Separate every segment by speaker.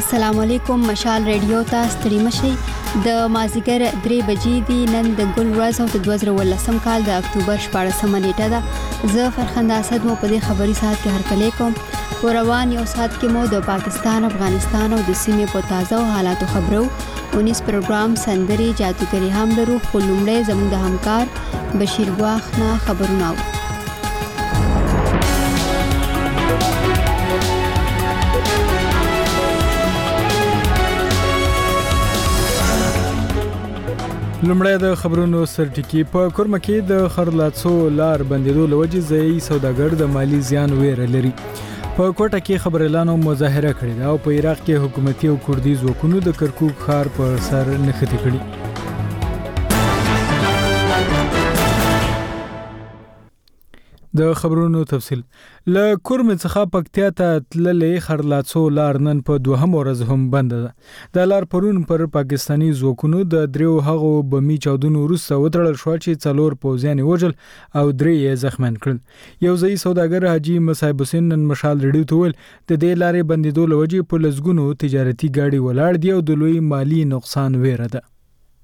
Speaker 1: السلام علیکم. مشال ریډیو ته ستړي مشئ. د مازیګر 3 بجې دی. نن د ګل ورځ او د 2018 کال د اکتوبر 14 نیټه ده. زه فرخنده اسد مو په دې خبري ساعت کې هرکلی کوم. په روان یو ساعت کې مو د پاکستان، افغانستان او د سیمې په تازه حالاتو خبرو 19 پروګرام سندري جادوګری هم لرو. خو لومړی زموږ د همکار بشیر واخ نه خبرونه و.
Speaker 2: لومړی د خبرونو سرټکی. په کورمه کې د خرلاڅو لار بندیدو لوجې ځای سوداګر د مالی زیان ویره لري. په کوټه کې خبريالانو مظاهره کړې ده او په عراق کې حکومتي او کردي ځواکونو د کرکوک ښار پر سر نښتې کړي. د خبرونو تفصیل. له کورمه څخه پکتیا ته تللې خرلاڅو لار نن په دوهم ورځ هم بند ده. د لار پرون پر پاکستانی ځواکونو د دریو هغو بمی چاودنو وروسته وتړل شو چې 4 پوځیان وژل او 3 یې زخمیان کړل. یو ځای سوداګر حاجی مصعب حسین نن مشال ریډیو ته ویل د دې لارې بندیدو لوجې په لزګونو تجارتي گاډي ولاړ دي او د لوی مالی نقصان ویره ده.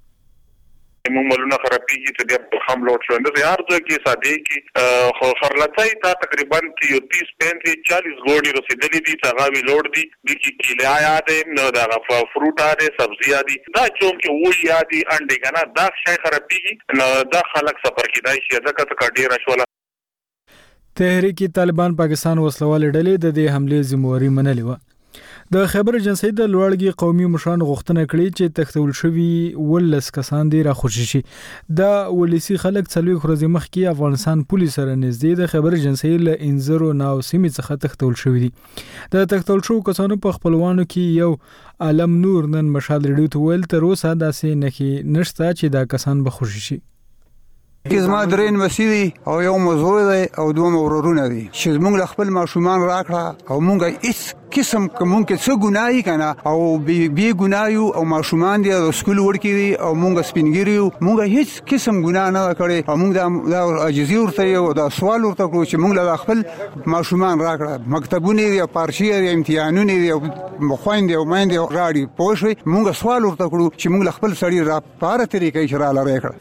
Speaker 3: مولونه خرابېږي چې د هم لوټ شو د هر ځای کې ساده کې خو خرلڅای ته تقریبا 30 35 40 ګوډي رسیدلې دي چې هغه وی لوټ دي د کیله یاد نه دا فروټ اده سبزی دي دا چون کې وې یادي انډي کنه دا شي خرابېږي نو دا خلک سفر کیدای شي ځکه څه ډیر شوله.
Speaker 2: تحریک طالبان پاکستان وسلوال ډلې د دې حمله ذمہواری منلې و. د خیبر ایجنسی د لوړګي قومي مشران غوښتنه کړې چې تختول شوی ولس کسان دي راخوشي شي. د ولسی خلک څلوي خرزي مخ کې افغانستان پولیس سره نږدې د خیبر ایجنسی له انزرو ناو سیمې څخه تختول شوی دي. د تختول شو کسانو په خپلوانو کې یو عالم نور نن مشال ریډیو ته ویل تر اوسه داسې نه نشته چې دا کسان به خوشي شي.
Speaker 4: زما درین مسیدي او یو موضوع دی او دوه ورورونه دي چې موږ خپل ماشومان راکړه او موږ هیڅ قسم کوم کې څه ګناي کنه او بي ګنايو او ماشومان دي د سکول ورکی دي او موږ سپینګریو موږ هیڅ قسم ګنا نه کړی او موږ دا عجزي ورته یو دا سوال ورته کوو چې موږ له خپل ماشومان راکړه مکتبونه دي پارشي دي امتحانونه دي مخويندې او مایندې راړي پوښوي موږ سوال ورته کوو چې موږ خپل سړي را پاره طریقې شراله راکړه.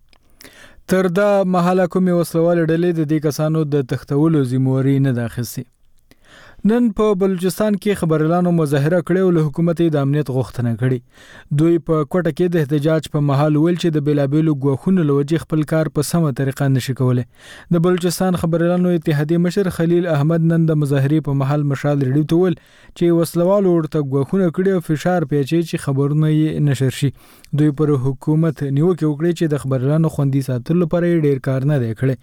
Speaker 2: تر دا محله کومې وسلوال ډلې د دې کسانو د تختولو ذمہواری نه داخسي. نن په بلوچستان کې خبريالانو مظاهره کړې او له حکومت د امنیت غوښتنه کړې. دوی په کوټه کې د احتجاج په محل ویل چې د بیلابېلو ګواښونو لوجې خپل کار په سمه طریقه نشي کولای. د بلوچستان خبريالانو اتحادیې مشر خلیل احمد نن د مظاهرې په محل مشال ریډیو ته ویل چې وسلوال ورته ګواښونه کړي او فشار پیچي چې خبرونه یې نشر شي. دوی پر حکومت نیوکه وکړي چې د خبريالانو خوندي ساتلو لپاره ډیر کار نه دی کړی.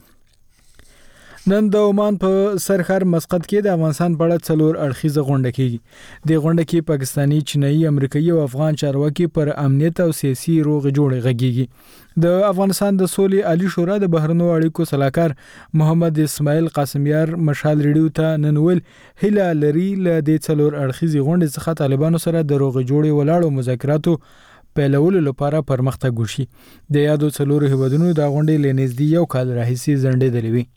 Speaker 2: نن د عمان په سرخر مسقط کې د افغانستان په اړه 4 اړخیزه غونډه کیږي. د غونډه کې پاکستانی، چینایي، امریکایي او افغان چارواکي پر امنیت او سیاسي روغ جوړ غږیږي. د افغانستان د سولې عالی شورا د بهرنیو اړیکو صلاحکار محمد اسماعیل قاسمیار مشال ریډیو ته نن ویل هله لري له د 4 اړخیزه غونډې څخه طالبانو سره د روغ جوړ ولاړو مذاکراتو پیلولو لپاره پرمختګ وشي. د یادو 4 هیوادونو د غونډې لنیزدي یو کال راهیسي زنډې دلوي.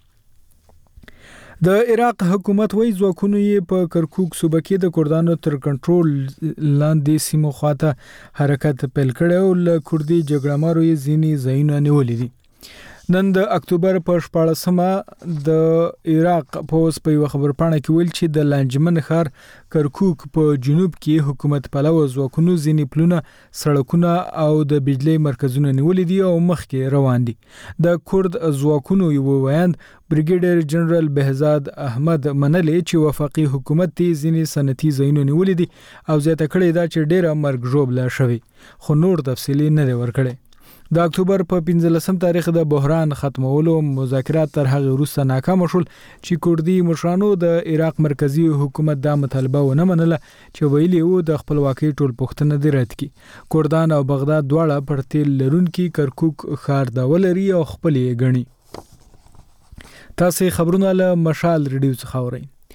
Speaker 2: د عراق حکومت وایي ځواکونو یې په کرکوک صوبه کې د کردانو تر کنټرول لاندې سیمو خواته حرکت پیل کړی او له کردي جګړهمارو یې ځینې ځایونه نیولي دي. نن د اکتوبر په 14مه د عراق پوز په یو خبرپاڼه کې ویل چې د لانجمن ښار کرکوک په جنوب کې حکومت پلوه ځواکونو ځینې پلونه، سړکونه او د بجلی مرکزونه نیولي دي او مخکې روان دي. د کورد ځواکونو یو ویاند بریګیډر جنرال بهزاد احمد منلې چې وفاقي حکومت ته ځینې صنعتي ځایونه نیولي دي او زیاته کړې ده چې ډېره مرګ ژوبله شوې، خو نور تفصیلي نه دی ورکړی. د اکتوبر په 15 تاریخ د بحران ختمولو مذاکرات تر هغه وروسته ناکام شول چې کردي مشرانو د عراق مرکزی حکومت دا مطالبه ونه منله چې ویلي وو د خپلواکۍ ټول پوښتنه دې رد کړي. کردان او بغداد دواړه پر تیل لرونکي کرکوک ښار دا ولري او خپلې ګڼي. تاسو خبرونه له مشال ریډیو څخه اورئ.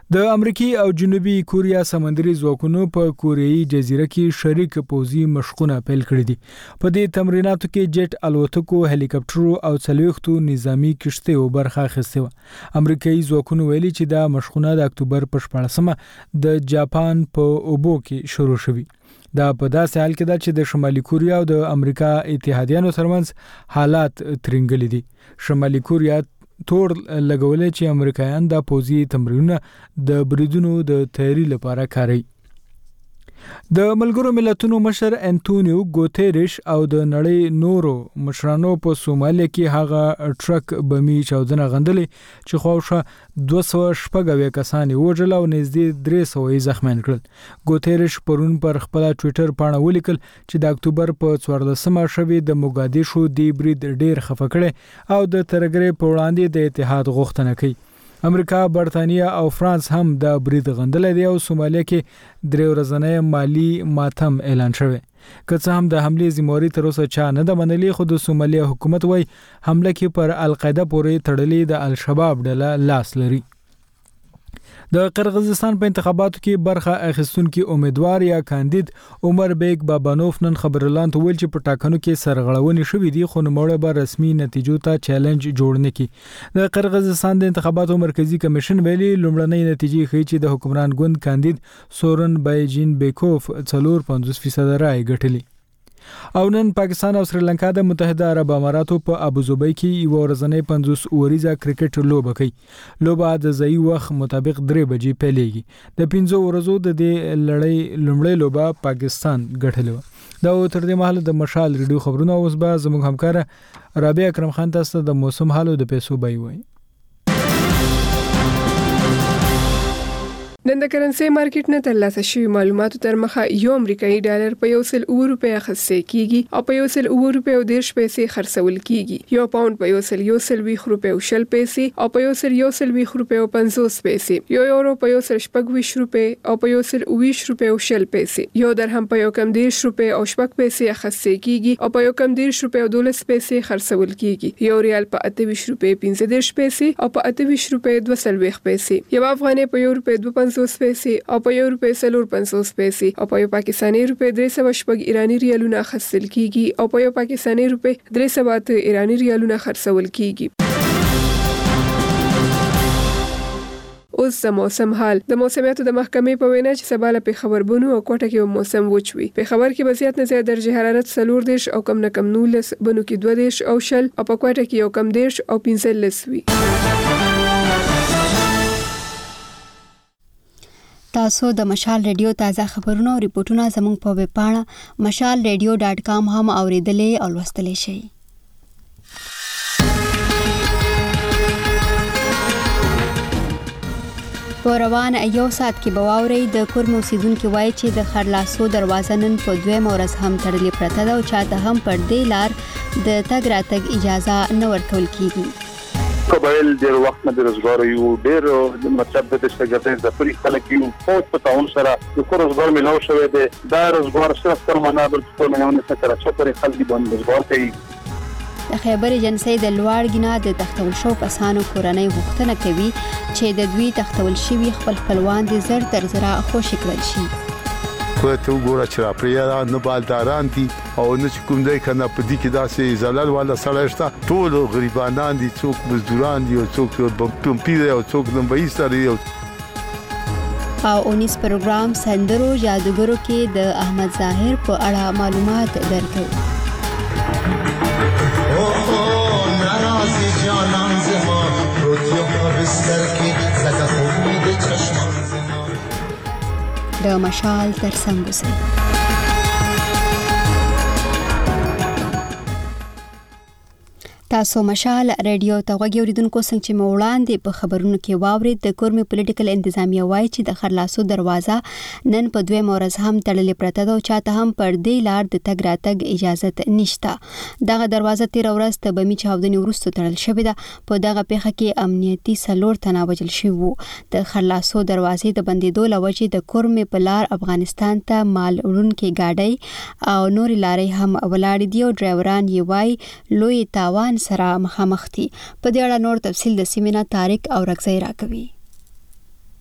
Speaker 2: د امریکای او جنوبي کوریا سمندري ځواکونو په کوریايي جزیره کې شریک پوځي مشقونه پیل کړي دي. په دې تمریناتو کې جیټ الوتکو، هلیکاپټرو او څلوېښتو نظامی کشتیو برخه اخیستې وه. امریکایي ځواکونو ویلي چې دا مشقونه د اکتوبر په 14مه د جاپان په اوبو کې شروع شوي. دا په داسې حال کې ده چې د شمالي کوریا او د امریکا اتحادیانو ترمنځ حالات ترنګلي دي. شمالي کوریا تور لګولې چې امریکایان د پوځي تمرینونه د بریدونو د تیاری لپاره کاروي. د ملګرو ملتونو مشر انټونیو ګوتيريش او د نړۍ نورو مشرانو په سومالیا کې هغه ټرک بمي چاودنه غندلې چې خواوشه 260 کسان وژل او نږدې 300 زخمیان کړل. ګوتيريش پرون پر خپل ټوئیټر باندې ولیکل چې د اکتوبر په 14مه شوې د موګادیشو دی برید ډیر خفه کړي او د ترګرې په وړاندې د اتحاد غوښتنه کوي. امریکا، برتانیا او فرانس هم د برید غندلې دی او سومالیا کې 3 ورځې مالی ماتم اعلان شوی. که څه هم د حملې ذمہواری تر اوسه چا نه د منلې، خو د سومالیا حکومت وایي حمله کې پر القاعده پورې تړلې د الشباب ډله لاس لري. د قرغیزستان په انتخاباتو کې برخه اخیستونکي امیدوار یا کاندید عمر بیگ بابانوف نن خبرلاند ویل چې په ټاکنو کې سرغړونې شوې دي، خو نوموړی به رسمي نتیجو ته چیلنج جوړ نه کړي. د قرغیزستان د انتخاباتو مرکزی کمیشن ویلي لومړنۍ نتیجې ښیي چې د حکمران ګوند کاندید سورن بایجین بیکوف 54% رای ګټلي. او نن پاکستان او سریلانکا د متحده عرب اماراتو په ابوظبي کې یو ورځنۍ 50 اوریزه کرکټ لوبه کوي. لوبه د ځای وخت مطابق 3 بجې پیلېږي. د 15 ورځو د دې لړۍ لومړۍ لوبه پاکستان ګټلې و. دا تر دې مهاله د مشال ریډیو خبرونه اوس به زموږ همکار رابعه اکرم خان تاسو د موسم حالو د پیسو بای وای.
Speaker 5: نن د کرنسي مارکیټ نه ترلاسه شوی معلوماتو تر مخه یو امریکایي ډالر په 100 روپۍ اخیستل کیږي او په 100 روپۍ او 10 پیسې خرڅول کیږي. یو پاوند په 120 روپۍ او 10 پیسې او په 120 روپۍ او 50 پیسې. یو یورو په 120 روپۍ او په 120 روپۍ او 10 پیسې. یو درهم په 110 روپۍ او 10 پیسې اخیستل کیږي او په 110 روپۍ او 12 پیسې خرڅول کیږي. یو ریال په 28 روپۍ 15 پیسې او په 28 روپۍ 2 پیسې. یو افغانۍ په 1 روپۍ 2 پیسې او په 1 روپۍ 450 پیسې او په یو پاکستاني روپۍ 300 ایرانی ریالونه خرڅل کیږي او په یو پاکستاني روپۍ 300 ایرانی ریالونه خرڅول کیږي. اوس د موسم حال. د موسمیاتو د محکمې په وینا چې سبا له خبربونو او کوټه کې موسم وچوي. په خبر کې وضعیت نه زیات درجه حرارت 14 او کم نه کم 19، بنو کې 12 او 10 او په کوټه کې یو کم 10 او 15 وي.
Speaker 1: تاسو د مشال ریډیو تازه خبرونه او ریپورتونه زموږ په ویب پاڼه mashalradio.com هم اوریدلې او لوستلې شئ. په روان یو ساعت کې به واورئ د کور اوسیدونکو وایي چې د خرلاسو دروازه نن په 2 ورځ هم تړلې پرته ده او چاته هم پر دې لار د تګ راتګ اجازه نه ورکول کیږي.
Speaker 3: قبایل ډېر وخت نه روزګار یو ډېر مطلب د شګټې د پولیس خلک یو په تاون سره د روزګار ملو شوې ده. دا روزګار صرف تر منابل په منونه سره څوکري خلک باندې روزګار کوي.
Speaker 1: د خیبر ایجنسی د لوړګنا د تختول شو کسانو کورنۍ غوښتنه کوي چې د دوی تختول شوی خپلوان د زر تر زرا خوشی کړل شي.
Speaker 6: خو ته وګوره چې را پریرا نه بالداران دي او نه کوم ځای کنه په دې کې داسې زلال والا سره شته. ټول غریبانان دي، څوک مزدوران دي او څوک پمپیر او څوک نمبې سره.
Speaker 1: او اونیس پروګرام سندرو جادوګرو کې د احمد ظاهر په اړه معلومات درکو. ناراضی جانان زما روتیو په بستر کې زګه خوب د چشم د مشال تر څنګ اوسئ. تاسو مشال ریډیو ته غوږی اوریدونکو څنګه چې موړاندې په خبرونو کې واورید د کورمي پولیټیکل انتظامیه وایي چې د خرلاسو دروازه نن په 2 ورځ هم تړلې پرته ده او چاته هم پر دې لار د تګ راتګ اجازه نشته. دغه دروازه 13 ورځ ته بمی چاودنې وروسته تړل شوې ده. په دغه پیښه کې امنیتي 4 تنه وژل شوي وو. د خرلاسو دروازې د بندیدو له وجې د کورمي په لار افغانستان ته مال وړونکې گاډۍ او نورې لارې هم ولاړې دي او ډرایوران یې وایي لوی تاوان سره مخامخ دي. په دې اړه نور تفصیل د سیمینار طارق او رغزی راکوي.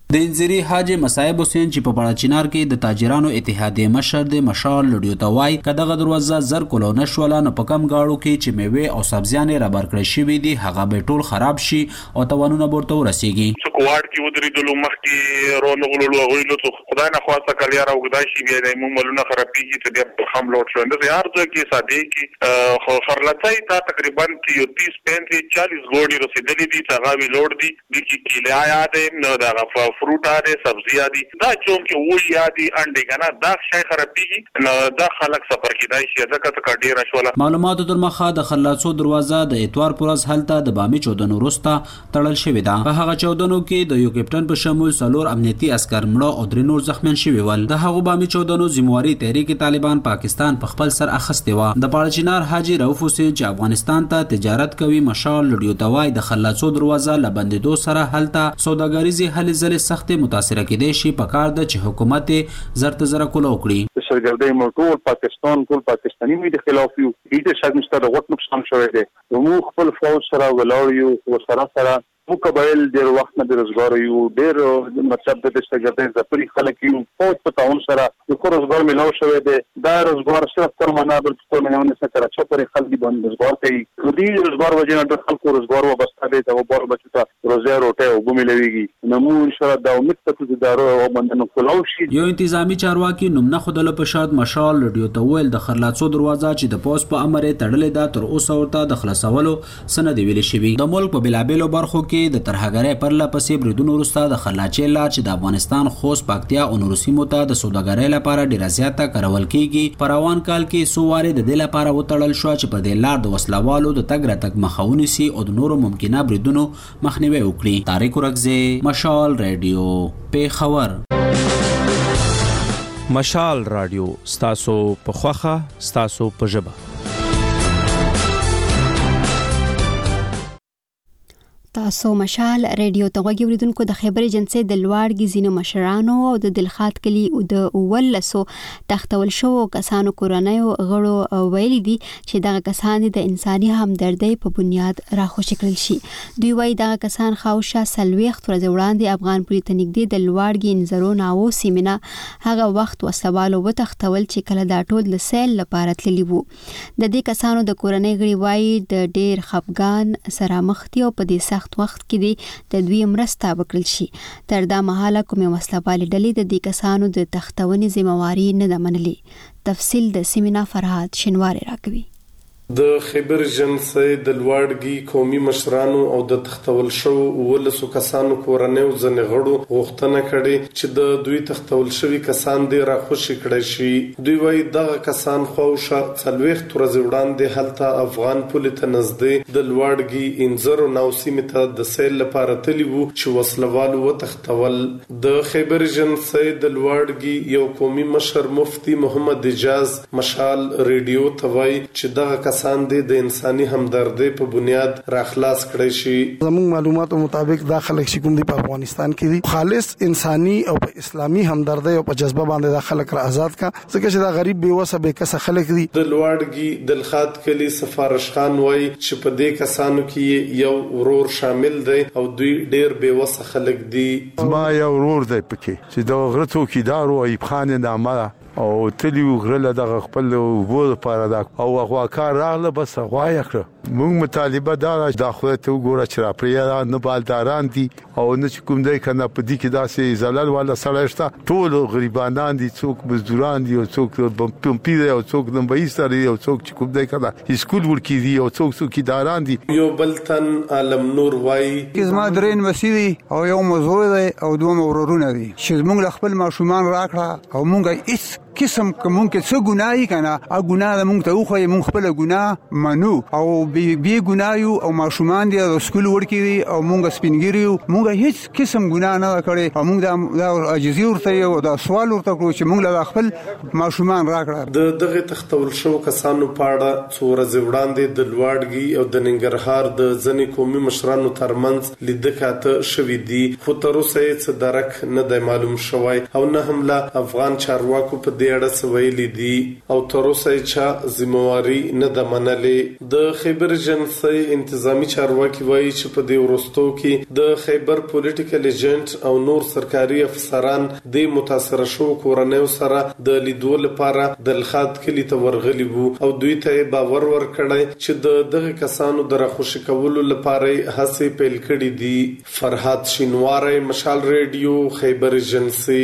Speaker 7: د انځيري حاجی مصعب حسین چې په پړاچینار کې د تاجرانو اتحادیه مشر د مشال لډیو توای کداغه دروازه زر کولو نشول نه په کم گاړو کې چې میوه او سبزیانې را برکړې شوې دي هغه به ټول خراب شي او توانونه ورته ورسیږي
Speaker 3: څوک واړ کې ودرېدلو مخکې رونه غلولو غوښلو څو خدای نه خواسته کلیا راوګدای شي بیا د موملونه خرابېږي چې د خام لوټ شو د هر ځای کې ساده کې خو خرلتای تا تقریبا یو 30 35 40 ګوډي رسیدلې دي هغه وی لوټ دي د کې کیله یاد نه دا فروټ دي سبزی دي دا چون کې وې یادي انډي کنه دا شي خرابېږي نو دا خلک سفر کېدای شي دا کته ډیر شول
Speaker 7: معلوماتو تر مخه د خلاصو دروازه د اتوار پرز حالت د بامي 14 وروسته تړل شوې ده په هغه 14 کې د یو کپټن په شمول څلور امنیتي عسكر مړه او درې نور زخمیان شوي ول د هغه بامي 14 ذمہواری تحریک طالبان پاکستان په خپل سر اخستې و د پړاچینار حاجی رؤف حسین چې افغانستان ته تجارت کوي مشال لډیو توای د خلاصو دروازه لبندېدو سره حالت سوداګریزي هلې ځلې سخت متاثر کېدې شي په کار د چې حکومت زرت زره کول وکړي
Speaker 8: سرګردۍ موټور پاکستان ټول پاکستاني مې د خلاف یو دې شاید مستر غوټ نقصان شوی دی نو خپل فوج سره ولاړ یو او سره مو قبایل ډېر وخت نه د روزګار یو ډېر مطلب د سرګردۍ ځپري خلک یو فوج په تاون سره د روزګار ملاو شوی دی دا روزګار صرف تر منابل په منونه سره چې پرې خلک باندې روزګار کوي دې روزګار وجه نه د خلکو روزګار وبسته دی او بار بچو ته روزګار روټه او ګملويږي نو مو ان شاء الله د امید ته د دارو او باندې کولو شي
Speaker 7: یو انتظامی چارواکي نومنه خدله په شاد مشال لډیو تویل د خلاصو دروازه چې د پوس په امر تړلې ده تر اوسه ورته د خلاصولو سند ویل شوی د ملک په بلابلو برخو کې د ترهګرۍ پر لپسې بریدونو وروسته د خلاچې لار چې د افغانستان خوست پکتیا او نورو سیمو ته د سوداګرۍ لپاره ډیره زیاته کارول کیږي په روان کال کې سوواري د دې لپاره وتړل شو چې په دې لار د وسلوالو د تګ راتګ مخاوني سي او د نورو ممکنه بریدونو مخنیوي وکړي طارق ورغزي مشال رادیو پیښور
Speaker 9: مشال رادیو ستاسو په خوخه ستاسو په ژبه
Speaker 1: تاسو مشال ریډیو ته غوږی اوریدونکو د خیبر ایجنسی د لوړګي زینو مشرانو او د دلخات کلی او د اولسو تختول شو کسانو کورنۍ غړو ویل دي چې دغه کسان د انساني همدردۍ په بنیاد راخوشي کړل شي دوی وايي دغه کسان خاوشه سلويخت ورځ وړاندې افغان پولیس ته نږدې د لوړګي انځرو ناو سیمینه هغه وخت وسوالو وتختول چې کله دا ټول د سیل لپاره تللی وو د دې کسانو د کورنۍ غړي وايي د ډیر خفګان سره مخ دي او په دې سخت وخت کې دي د دوی مرسته وکړل شي تر دا مهاله کومه مسله بالي ډلې د دې کسانو د تختونې ذمہواری نه ده منلې تفصیل د سیمینار فرهاد شینواری راکوي
Speaker 10: د خیبر ایجنسی د لوړګي قومي مشرانو او د تختول شو ولسو کسانو کورنۍ او ځنې غړو غوښتنه کړې چې د دوی تختول شوی کسان دې راخوشي کړي شي دوی وايي دغه کسان خوښه څلويخت ورځې وړاندې هلته افغان پولیس ته نږدې د لوړګي انځرو ناو سیمې ته د سیل لپاره تللی وو چې وسلوالو وتختول د خیبر ایجنسی د لوړګي یو قومي مشر مفتي محمد اجاز مشال ریډیو ته وايي چې دغه کسان د انساني همدردۍ په بنیاد راخلاص کړي شي
Speaker 11: زموږ معلوماتو مطابق داخله شي کوم دی په افغانستان کې دي خالص انساني او په اسلامي همدردۍ او په جذبه باندې داخله کړ آزاد کا ځکه چې دا غریب بے وسه به کس خلک دي
Speaker 10: د لوړګي دلخات کلی سفارش خان وای چې په دې کسانو کې یو ورور شامل دی او دوی ډیر بے وسه خلک دي
Speaker 6: ما یو ورور دی پکې چې دا غرتو کې دارو ایب خان نامه او تلیو غرله د خپل وو لپاره دا او هغه کار راغله بس غوايا کړ موږ مطالبه دا داخله ته وګوره چې را پریا نه بالداران دي او نه کوم دی کنه په دې کې داسې زلل ولا سړشتہ ټول غریبانان دي څوک مزدوران دي او څوک پمپی دي او څوک نمبې سره او څوک چې کوم دی کنه اسکول ورکی دي او څوک اداران دي
Speaker 10: یو بلتن عالم نور وای
Speaker 4: کزما درین وسیدي او یو موضوع دی او دوه ورورونه دي چې موږ خپل ماشومان راکړه او موږ هیڅ قسم کوم کې څه ګناي کنه ا ګناه موږ ته خو موږ خپل ګناه منو او بي ګنايو او ماشومان دي د سکول ورکی دي او موږ سپینګریو موږ هیڅ قسم ګناه نه کړی او موږ دا عجزي ورته یو دا سوال ورته کړو چې موږ له خپل ماشومان راکړه
Speaker 10: د دغه تختول شو کسانو پاړه څوره وړاندې د لوړګي او د ننګرهار د ځنې قومي مشرانو ترمنځ لیدکاته شوې دي خو تر اوسه څه درک نه دی معلوم شوی او نه هم لا افغان چارواکو په دې اړه سویلي دي او تر اوسه چې ذمہواری نه د منلې. د خیبر ایجنسی انتظامی چارواکي وایي چې په دې ورستو کې د خیبر پولیټیکل ایجنټ او نور سرکاري افسران د متاثر شو کورنیو سره د لیدو لپاره د الخات کلی ته ورغلي وو او دوی ته باور ورکړی چې دغه کسانو د راخوشي کولو لپاره هڅې پیل کړې دي. فرهاد شینواری، مشال ریډیو، خیبر ایجنسی.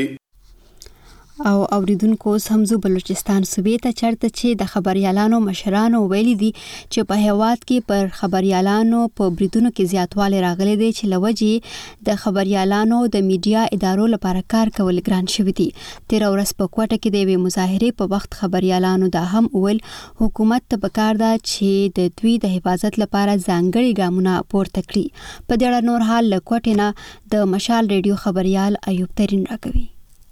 Speaker 1: او اوریدونکو سمزو بلوچستان صوبې ته چرته چې د خبريالانو مشرانو ویلي دي چې په هیواد کې پر خبريالانو په بریدونو کې زیاتوالی راغلی دی چې لوجې د خبريالانو د میډیا ادارو لپاره کار کول ګران شوی دي. تیر ورځ په کوټه کې د یوې مظاهرې په وخت خبريالانو دا هم ویل حکومت ته پکار ده چې د دوی د حفاظت لپاره ځانګړي ګامونه پورته کړي. په دې اړه نور حال له کوټې نه د مشال ریډیو خبريال ایوب ترین راکوي.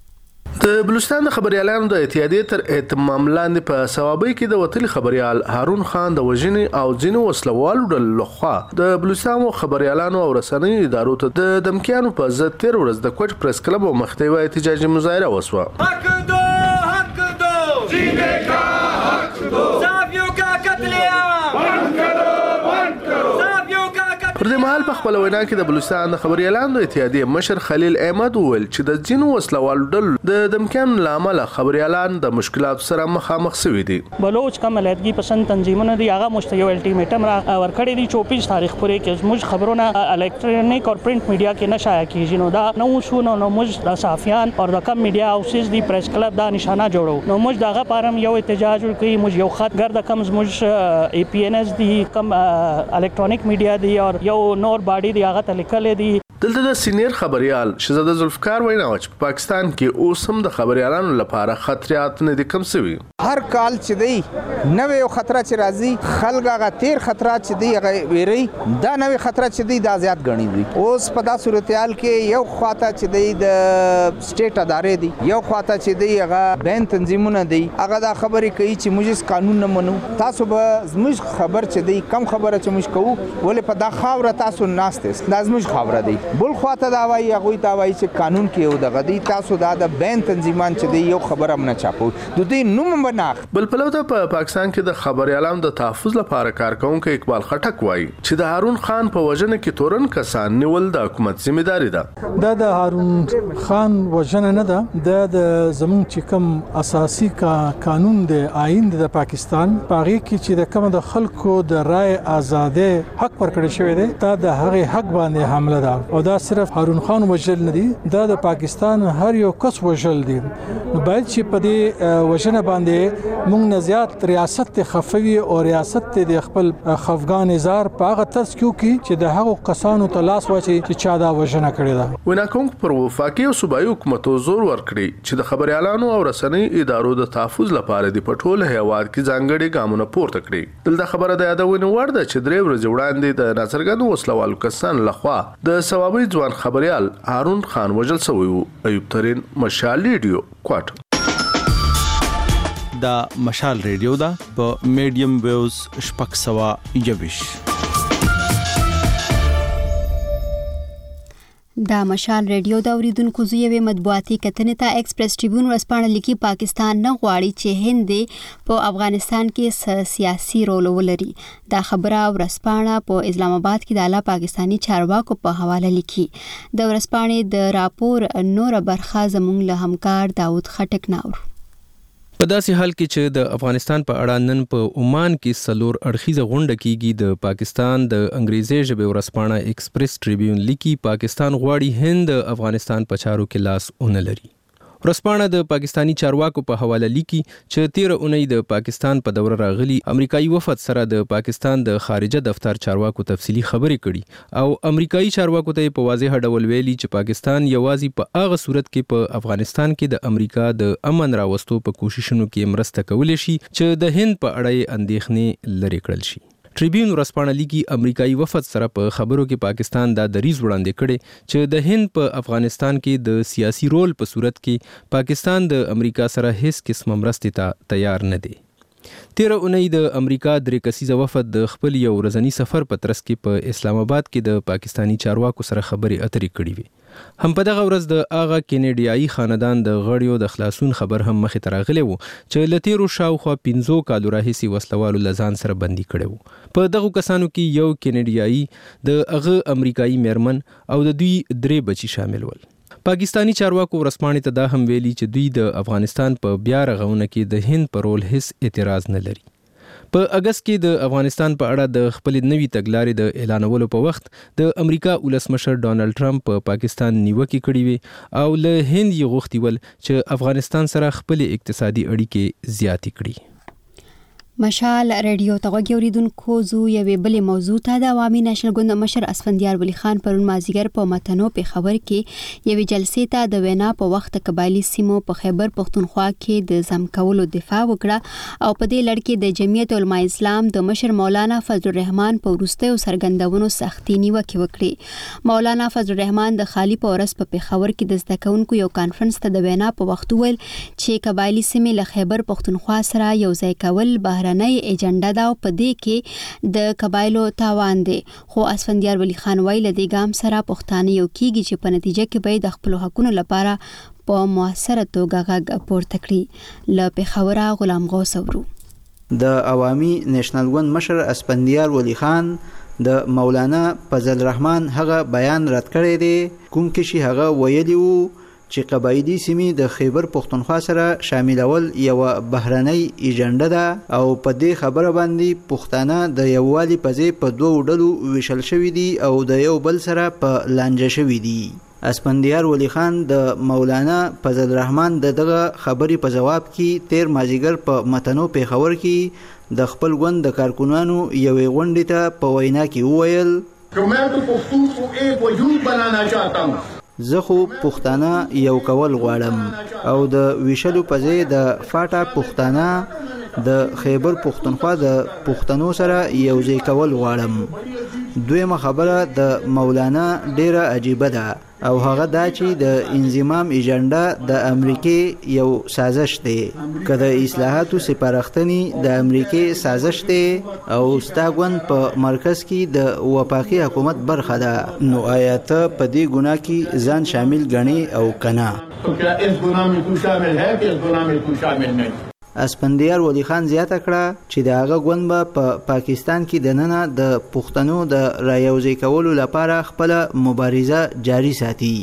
Speaker 12: د بلوچستان د خبريالانو د اتحادیې تر اهتمام لاندې په ثوابۍ کې د وتلي خبريال هارون خان د وژنې او ځینو وسلوالو ډلو لخوا د بلوچستان خبريالانو او رسنیو ادارو ته د دمکیانو په ضد تیر ورځ د کوټ پریس کلب او مخته احتجاجي مظاهره وسوه. حق دو حق دو جینے کا حق دو صافیوں کا قتل عام بند کرو بند کرو صافیوں کا قتل. پر دې مهال په خپل وینا کې د بلوچستان د خبريالانو د اتحادیې مشر خلیل احمد وویل چې د ځینو وسلوالو ډلو د دمکیانو لامل خبريالان د مشکلاتو سره مخامخ شوي دي.
Speaker 13: بلوچ کم علیحدګي پسند تنظیمونه دي هغه مشتیو الټیمیټم را ورکړی دي 24 تاریخ پورې کې موږ خبرونه الکترونیک او پرنٹ میډیا کې نشایع کیږي. نو دا نو شو نو موږ د صحافیان او د کم میډیا هاوسز دی پریس کلب دا نشانه جوړو. نو موږ دغه پارم یو احتجاج وکړي. موږ یو خط ګرځ کم موږ ای پی ان اس دی کم الکترونیک میډیا دی او یو نور باډي دی هغه تلکل دي.
Speaker 12: دلته د سینیر خبريال شهزاده ذوالفقار وینا چې په پاکستان کې اوس هم د خبريالانو لپاره خطرات نه دي کم شوي.
Speaker 14: هر کال چې دی نوې خطر چې راځي خلک هغه تیر خطرات چې دی هغه ویری دا نوې خطر چې دی دا زیات غني دي. اوس په دا صورتحال کې یو خواته چې دی د سټیټ ادارې دي یو خواته چې دی هغه بین تنظیمونه دي هغه دا خبرې کوي چې موږ قانون نه منو. تاسو به زموږ خبر چې دی کم خبره چې موږ کوو ولې په دا خاوره تاسو ناشته دا زموږ خاوره دی. بل خواته دا وایي هغه دا وایي چې قانون کې یو دغه دی تاسو دا د بین تنظیمان چې دی یو خبره هم نه چاپو د دې نوم بناخ.
Speaker 12: بل پلوته په پاکستان کې د خبريالانو د تحفظ لپاره کارکونکو اقبال خټک وایي چې د هارون خان په وژنه کې تورن کسان نیول د حکومت ذمہداري ده.
Speaker 15: دا د هارون خان وژنه نه ده د زمون چې کوم اساسي قانون دی آئین د پاکستان پاره کې چې د کوم د خلکو د رائے آزادۍ حق ورکړی شوی دی دا د هغه حق باندې حمله ده او دا صرف هارون خان وژل نه دي دا د پاکستان هر یو کس وژل دي. نو باید چې په دې وژنه باندې موږ نه زیات ریاست خفوي او ریاست د خپل خفغان هزار په هغه ترڅ کې چې د هغو کسانو ته لاس واچي چې چا دا وژنه کړې ده.
Speaker 12: وینا کوم پر وفاقي او صوبایي حکومتو زور ورکړي چې د خبريالانو او رسنۍ ادارو د تحفظ لپاره د پټول هیواد کې ځانګړي ګامونه پورته کړي. دلته خبره د یادونه ورده چې درې ورځې وړاندې د ناصرګند وسلوالو کسان لخوا د ثوابي ځوان خبريال هارون خان وژل شوی وو. ایوب ترین، مشال ریډیو، کوټ.
Speaker 9: دا مشال ریډیو دا په میډیم ویوز شپږ سوه یویش.
Speaker 1: دا مشال ریډیو د اوریدونکو زویوي مطبوعاتي کتنې ته ایکسپریس ټریبیون ورسپانه لیکي پاکستان نه غواړي چې هند په افغانستان کې سیاسي رول ولري. دا خبره ورسپانه په اسلام آباد کې د اعلی پاکستانی چارواکو په حواله لیکي. د ورسپانې د راپور نور برخه زموږ له همکار داود خټک ناور.
Speaker 9: په داسې حال کې چې د افغانستان په اړه نن په عمان کې څلور اړخیزه غونډه کیږي د پاکستان د انګریزي ژبې ورځپاڼه ایکسپریس ټریبیون لیکي پاکستان غواړي هند افغانستان په چارو کې لاس ونه لري. ورځپاڼه د پاکستانی چارواکو په حواله لیکي چې 13 اونۍ د پاکستان په دوره راغلي امریکایي وفد سره د پاکستان د خارجه دفتر چارواکو تفصیلی خبرې کړي او امریکایي چارواکو ته په واضح ډول ویلي چې پاکستان یوازې په هغه صورت کې په افغانستان کې د امریکا د امن راوستو په کوششونو کې مرسته کولی شي چې د هند په اړه اندېښنې لرې کړل شي. ټریبیون ورځپاڼه لیکي امریکایي وفد سره په خبرو کې پاکستان دا دریځ وړاندې کړي چې د هند په افغانستان کې د سیاسي رول په صورت کې پاکستان د امریکا سره هیڅ قسم مرستې ته تیار نه دی. 13 اونۍ د امریکا درې کسیزه وفد د خپل یو ورځنی سفر په ترڅ کې په اسلام آباد کې د پاکستانی چارواکو سره خبرې اترې کړې وي. هم په دغه ورځ د اغا کینیډیایي خاندان د غړیو د خلاصون خبر هم مخې ته راغلی و چې له تیرو شاوخوا 15 کالو راهیسې وسلوالو له ځان سره بندي کړی و. په دغو کسانو کې یو کینیډیایي د هغه امریکایي میرمن او د دوی 3 بچي شامل ول. پاکستانی چارواکو ورسپانې ته دا هم ویلي چې دوی د افغانستان په بیا رغونه کې د هند پر رول هیڅ اعتراض نه لري. په اگست کې د افغانستان په اړه د خپل نوي تګلارې د اعلانولو په وخت د امریکا ولسمشر ډانلډ ټرمپ په پاکستان نیوکې کړې وي او له هند یې غوښتي ول چې افغانستان سره خپل اقتصادي اړیکې زیاتې کړي.
Speaker 1: مشال ریډیو ته غوږی اوریدونکو زو یوې بلې موضوع ته د عوامي نېشنل ګوند مشر اسفندیار ولی خان پرون مازیګر په متنو په خبر کې یوې جلسې ته د وینا په وخت قبایلی سیمو په خیبر پختونخوا کې د ضم کولو دفاع وکړه او په دې لړ کې د جمعیت علماء اسلام د مشر مولانا فضل الرحمن په وروستیو څرګندونو سختي نیوکې وکړې. مولانا فضل الرحمن د خالی په ورځ په پېښور کې د زده کوونکو یو کانفرنس ته د وینا په وخت ویل چې قبایلی سیمې له خیبر پختونخوا سره یو ځای کول بهرنۍ ایجنډا دا او په دې کې د قبایلو تاوان دی. خو اسفندیار ولی خان ویل د ګام سره پښتانه یو کیږي چې په نتیجه کې به د خپل حقوقو لپاره په موثره توګه غږ پورته کړي. له پېښوره غلام غوث اورو.
Speaker 16: د عوامي نېشنل ګوند مشر اسفندیار ولی خان د مولانا فضل الرحمن هغه بیان رد کړی دی کوم کې شي هغه ویلی وو چې قبایلی سیمې د خیبر پختونخوا سره شاملول یو بهرنۍ ایجنډا ده او په دې خبره باندې پښتانه د یووالي په ځای په 2 ډلو ویشل شوي دي او د یو بل سره په لانجه شوي دي. اسفندیار ولی خان د مولانا فضل الرحمن دغه خبرې په جواب کې تیر مازیګر په متنو پېښور کې د خپل ګوند د کارکونانو یوې غونډې ته په وینا کې وویل
Speaker 17: کہ میں تو پختون کو ایک وجود بنانا چاہتا ہوں.
Speaker 16: زه خو پښتانه یو کول غواړم او د ویشلو په ځای د فاټا پښتانه د خیبر پختونخوا د پښتنو سره یو ځای کول غواړم. دویمه خبره د مولانا ډیره عجیبه ده او هغه دا چې د انضمام ایجنډا د امریکای یو سازش دی که د اصلاحاتو سپارښتنې د امریکای سازش دی او ستاګون په مرکز کې د وفاقي حکومت برخه ده نو آیا ته په دې ګناه کې ځان شامل ګڼې او کنه؟
Speaker 17: تو کیا اس گناہ میں تو شامل ہے کہ اس گناہ میں تو شامل نہیں؟
Speaker 16: اسفندیار ولی خان زیاته کړه چې د هغه ګوند به په پاکستان کې دننه د پښتنو د رایوځای کولو لپاره خپل مبارزه جاری ساتي.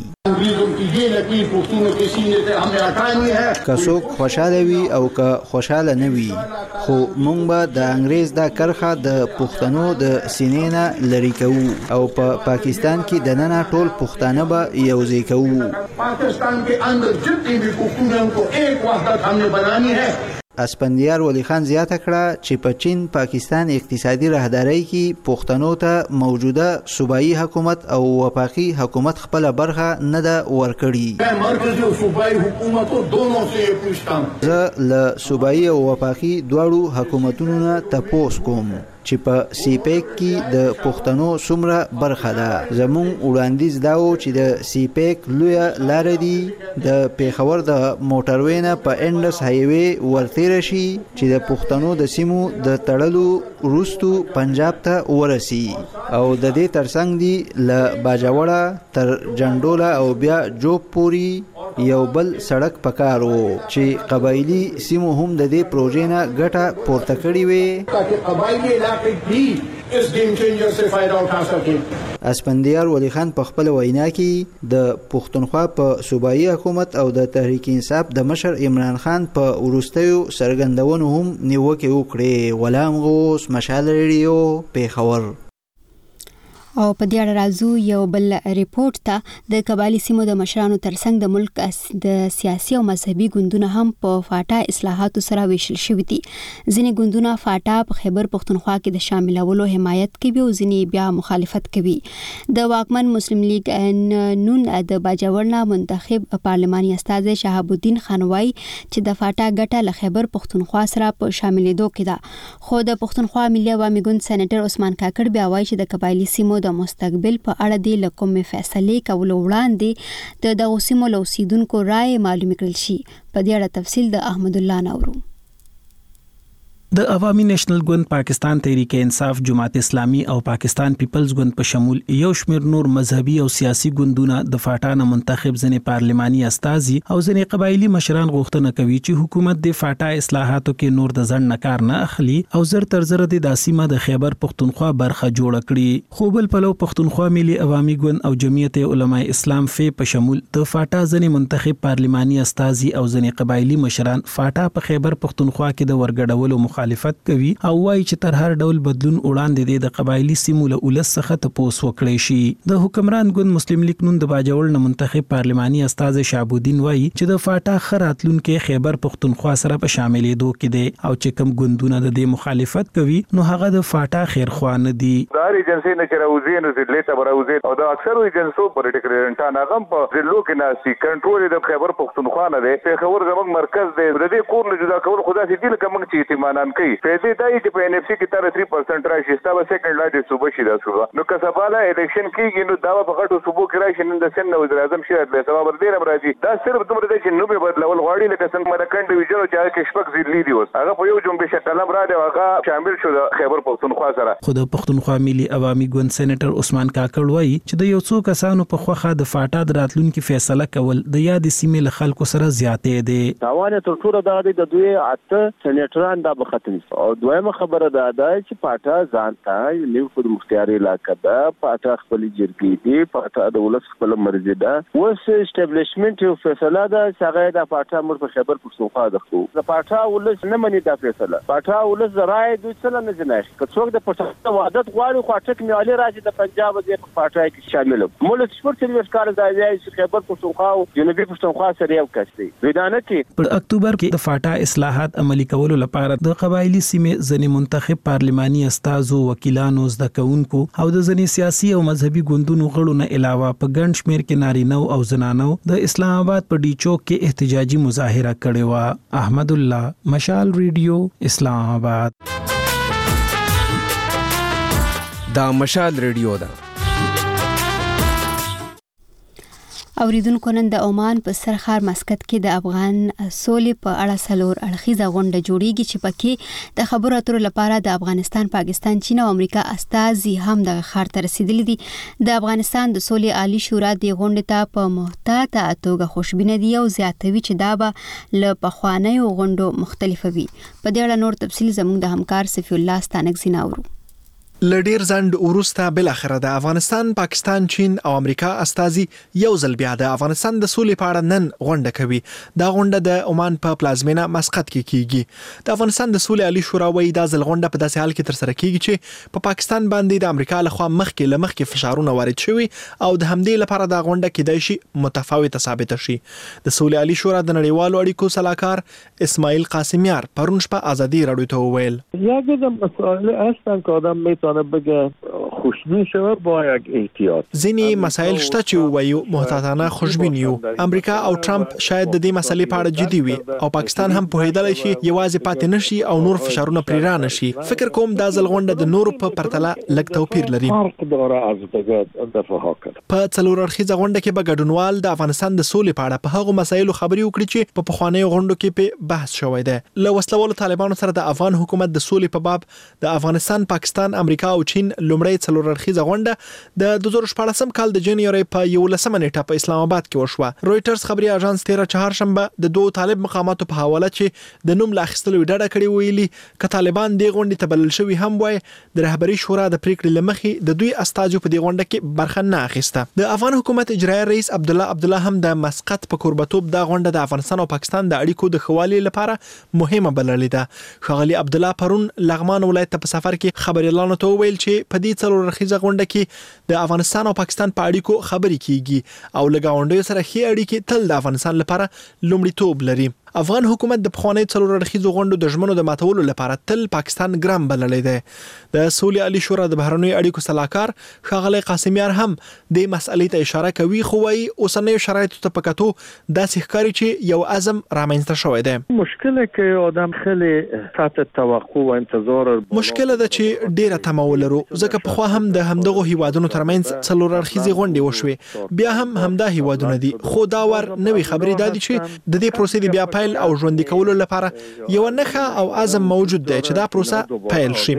Speaker 16: که څوک خوشاله وي او که خوشاله نه وي خو مونږ به د انګریز دا کرخه د پښتنو د سینې نه لرې کوو او په پاکستان کې دننه ټول پښتانه به یوځای کوو.
Speaker 17: پاکستان کې اندر جتنی بھی پښتون کو ایک وحدت ہم نے بنانی ہے.
Speaker 16: اسفندیار ولی خان زیاته کړه چې په چین پاکستان اقتصادي راهداري کې پښتنو ته موجوده صوبایي حکومت او وفاقي حکومت خپل برخه نه ده ورکړي.
Speaker 17: مرکزي او صوبایي حکومتو دوه څه پوښتنه
Speaker 16: زه له صوبایي او وفاقي دواړو حکومتونو نه تپوس کوم چې په سیپیک کې د پښتنو څومره برخه ده. زموږ وړاندیز دا و چې د سیپیک لویه لاره دی د پېښور د موټروي نه په انډس هایوي ورتیر شي چې د پښتنو د سیمو د تړلو وروستو پنجاب ته ورسي او د دې ترڅنګ دی له باجوړه تر جنډوله او بیا جوب پوري یو بل سړک پکار وو چې قبایلی سیمو هم د دې پروژې نه ګټه پورته کړې وي
Speaker 17: تاکہ قبایلی علاقې بھی اس گیم چینجر سے فائدہ اٹھا سکیں.
Speaker 16: اسفندیار ولی خان په خپل وینا کې د پښتونخوا په صوبایي حکومت او د تحریک انصاف د مشر عمران خان په وروستیو څرګندونو هم نیوکې وکړې. غلام غوث، مشال ریډیو، پېښور.
Speaker 1: او په دې اړه راځو یو بل ریپورت ته. د قبایلی سیمو د مشرانو ترڅنګ د ملک د سیاسي او مذهبي ګوندونو هم په فاټا اصلاحاتو سره ویشل شوي دي. ځینې ګوندونه فاټا په خیبر پختونخوا کې د شاملولو حمایت کوي او ځینې بیا مخالفت کوي. د واکمن مسلم لیگ نون د باجوړ منتخب پارلماني استازي شهاب الدین خان وایي چې د فاټا ګټه له خیبر پختونخوا سره په شاملېدو کې ده. خو د پختونخوا ملي عوامي ګوند سېنیټر عثمان کاکړ بیا وایي چې د قبایلی سیمو د مستقبل په اړه د لکومې فیصلې کولو وړاندې د دغو سیمو له اوسیدونکو رایې معلومې کړل شي. په دې اړه تفصیل د احمد الله نورو.
Speaker 18: د عوامي نېشنل ګوند پاکستان تحریک انصاف جماعت اسلامي او پاکستان پیپلز ګوند په شمول یو شمېر نور مذهبي او سیاسي ګوندونه د فاټا نه منتخب ځنې پارلماني استازي او ځنې قبایلی مشران غوښتنه کوي چې حکومت د فاټا اصلاحاتو کې نور د ځنډ نه کار نه اخلي او زر تر زر د داسیمه د خیبر پښتونخوا برخه جوړ کړي. خو بل پلو پښتونخوا ملي عوامي ګوند او جمعیت علماء اسلام په شمول د فاټا ځنې منتخب پارلماني استازي او ځنې قبایلی مشران فاټا په خیبر پښتونخوا کې د ورګډولو مخالفت کوي او وايي چې تر هر ډول بدلون وړاندې د قبایلی سیمو له ولس څخه تپوس وکړي شي. د حکمران ګوند مسلم لیگ نون د باجوړ نه منتخب پارلماني استاد شعبالدین وايي چې د فاټا خراتلون کې خیبر پښتونخوا سره په شاملېدو کې دي او چې کوم ګوندونه د دې مخالفت کوي نو هغه د فاټا خیرخوا نه دي.
Speaker 8: دار ایجنسی نه چروزي نو ضلع براوزي او د اکثر ایجنسو پولیټیکل انټان هغه په ضلعو کې ناسي کنټرول د خیبر پښتونخوا نه دی. خبر زموږ مرکز دی د دې کور نه جدا کول خدا سي دي کوم چې اطمینان کوي پیسې دای چې په ان اف سی کې تر 3% راشي ستاسو سیکنډ لارډ صوبه شي دا صوبه نو که سباله الیکشن کېږي نو دا په غټو صوبو کې راشي نن د سن وزیر اعظم شهادت به سبا ور دي راځي دا صرف دومره دی چې نو به بدلول غواړي لکه څنګه مرکن ډیویژن او چې کې شپږ ضلعي دي اوس هغه په یو جنبش قلم را دی هغه شامل شو د خیبر پښتونخوا سره.
Speaker 18: خو د پښتونخوا ملي عوامي ګوند سېنیټر عثمان کاکړ وایي چې د یو څو کسانو په خوخه د فاټا د راتلونکو فیصله کول د یاد سیمې له خلکو سره زیاتې دي.
Speaker 19: تاوانه تر ټولو د دوی اته سېنیټران د بختنی او دویمه خبره ده چې پاټا ځانته نیو خود مختیاري علاقه ده پاټا خپل جرګې دي پاټا د ولس خپل مرزي ده اوس اسټابلیشمنت یو فیصله ده چې هغه د پاټا مر په خبر پښتونخوا ده خو د پاټا ولس نه مني دا فیصله پاټا ولس راي دوی څه نه جنای که څوک د پاټا وعدت غواړي خو ټک میالي راځي د پنجاب د پاټا کې شامل مولت سپورت ټلویزیون کار ځای چې خبر پښتونخوا او جنوبي پښتونخوا سره یو کس دی ویدانه کې
Speaker 18: په اکتوبر کې د فاټا اصلاحات عملي کولو لپاره د قبایلی سیمې ځنې منتخب پارلماني استازو وکیلانو زده کوونکو او د ځنې سیاسي او مذهبي ګوندونو غړو نه علاوه په ګڼ شمېر کې نارینه او زنانو د اسلام آباد په ډي چوک کې احتجاجي مظاهره کړې و. احمد الله مشال ریډیو اسلام آباد.
Speaker 9: دا مشال ریډیو ده.
Speaker 1: اوریدونکو نن د عمان په سرخار مسقط کې د افغان سولې په اړه څلور اړخیزه غونډه جوړیږي چې پکې د خبرو اترو لپاره د افغانستان، پاکستان، چین او امریکا استازي هم د خار ته رسیدلي دي. د افغانستان د سولې عالی شورا د غونډې ته په محتاطه توګه خوشبینه دي او زیاتوي چې دا به له پخوانیو غونډو مختلفه وي. په دې اړه نور تفصیل زموږ د همکار صفی الله ستانکزی ناورو.
Speaker 20: لډیر ځند وروسته بل اخره د افغانستان، پاکستان، چین او امریکا استازي یو ځل بیا د افغانستان د سولې په اړه نن غونډه کوي. دا غونډه د عمان په پلازمینه مسقط کې کیږي. د افغانستان د سولې عالی شورا وایي دا ځل غونډه په داسې حال کې تر سره کیږي چې په پاکستان باندې د امریکا لخوا مخکې فشارونه وارد شوي او د همدې لپاره دا غونډه کېدای شي متفاوته ثابت شي. د سولې عالی شورا د نړیوالو اړیکو صلاحکار اسماعیل قاسمیار پرون شپه ازادي راډیو ته وویل
Speaker 19: خوشبین شوه با یک احتیاط
Speaker 20: ځینې مسایل شته چې وایو محتاطانه خوشبین یو. امریکا او ټرمپ شاید د دې مسلې په اړه جدي وي او پاکستان هم پوهیدلی شي یوازې پاتې نشي او نور فشارونه پرې را نشي. فکر کوم دا ځل غونډه د نورو په پرتله لږ توپیر لري. په څلور اړخیزه غونډه کې به ګډونوال د افغانستان د سولې په اړه په هغو مسایلو خبرې وکړي چې په پخوانیو غونډو کې په بحث شوی دی. له وسلوالو طالبانو سره د افغان حکومت د سولې په باب د افغانستان، پاکستان، امریکا او چین لومړی څلور اړخیزه غونډه د 2014 کال د جنوري په 11 نیټه په اسلام آباد کې وشوه. رويټرز خبري اژانس 13 چهارشنبه د دوه طالب مقاماتو په حواله چې د نوم لا اخیستلو ډډه کړې ویلي ک طالبان د غونډې ته بلل شوی هم وای د رهبری شورا د پریکړې لمخې د دوی استازو په دې غونډه کې برخه نه اخیسته. د افغان حکومت اجرایی رئیس عبد الله هم د مسقط په کوربتوب د غونډه د افغانستان او پاکستان د اړیکو د خوالي لپاره مهمه بللې ده. ښاغلي عبد الله پرون لغمان ولایت په سفر کې خبريالانو ته ویل چې په دې څلور اړخیزه غونډه کې د افغانستان او پاکستان په اړیکو خبرې کیږي او لګاونډیو سره ښې اړیکې تل د افغانستان لپاره لومړیتوب لري. افغان حکومت د پخوانی څلور اړخیزو غونډو د ژمنو د ماتولو لپاره تل پاکستان ګرام بللی دی. د سولې عالی شورا د بهرنیو اړیکو صلاحکار ښاغلی قاسمیار هم د مسئلې ته اشاره کوي خو وايي اوسنیو شرایطو ته په کتو داسې ښکاري چې یو عزم رامنځته شوی دی.
Speaker 19: مشکله کې آدم خیلی تحت توقع و انتظار
Speaker 20: مشکله ده چې ډیره تمه ولرو ځکه پخوا هم د همدغو هیوادونو ترمنځ څلور اړخیزې غونډې وشوې بیا هم همدا هیوادونه دي خو دا ور نوې خبرې دادي چې د دې پروسې بیا پیل پیل او ژوندۍ کولو لپاره یو نښه او عزم موجود دی چې دا پروسه پیل شي.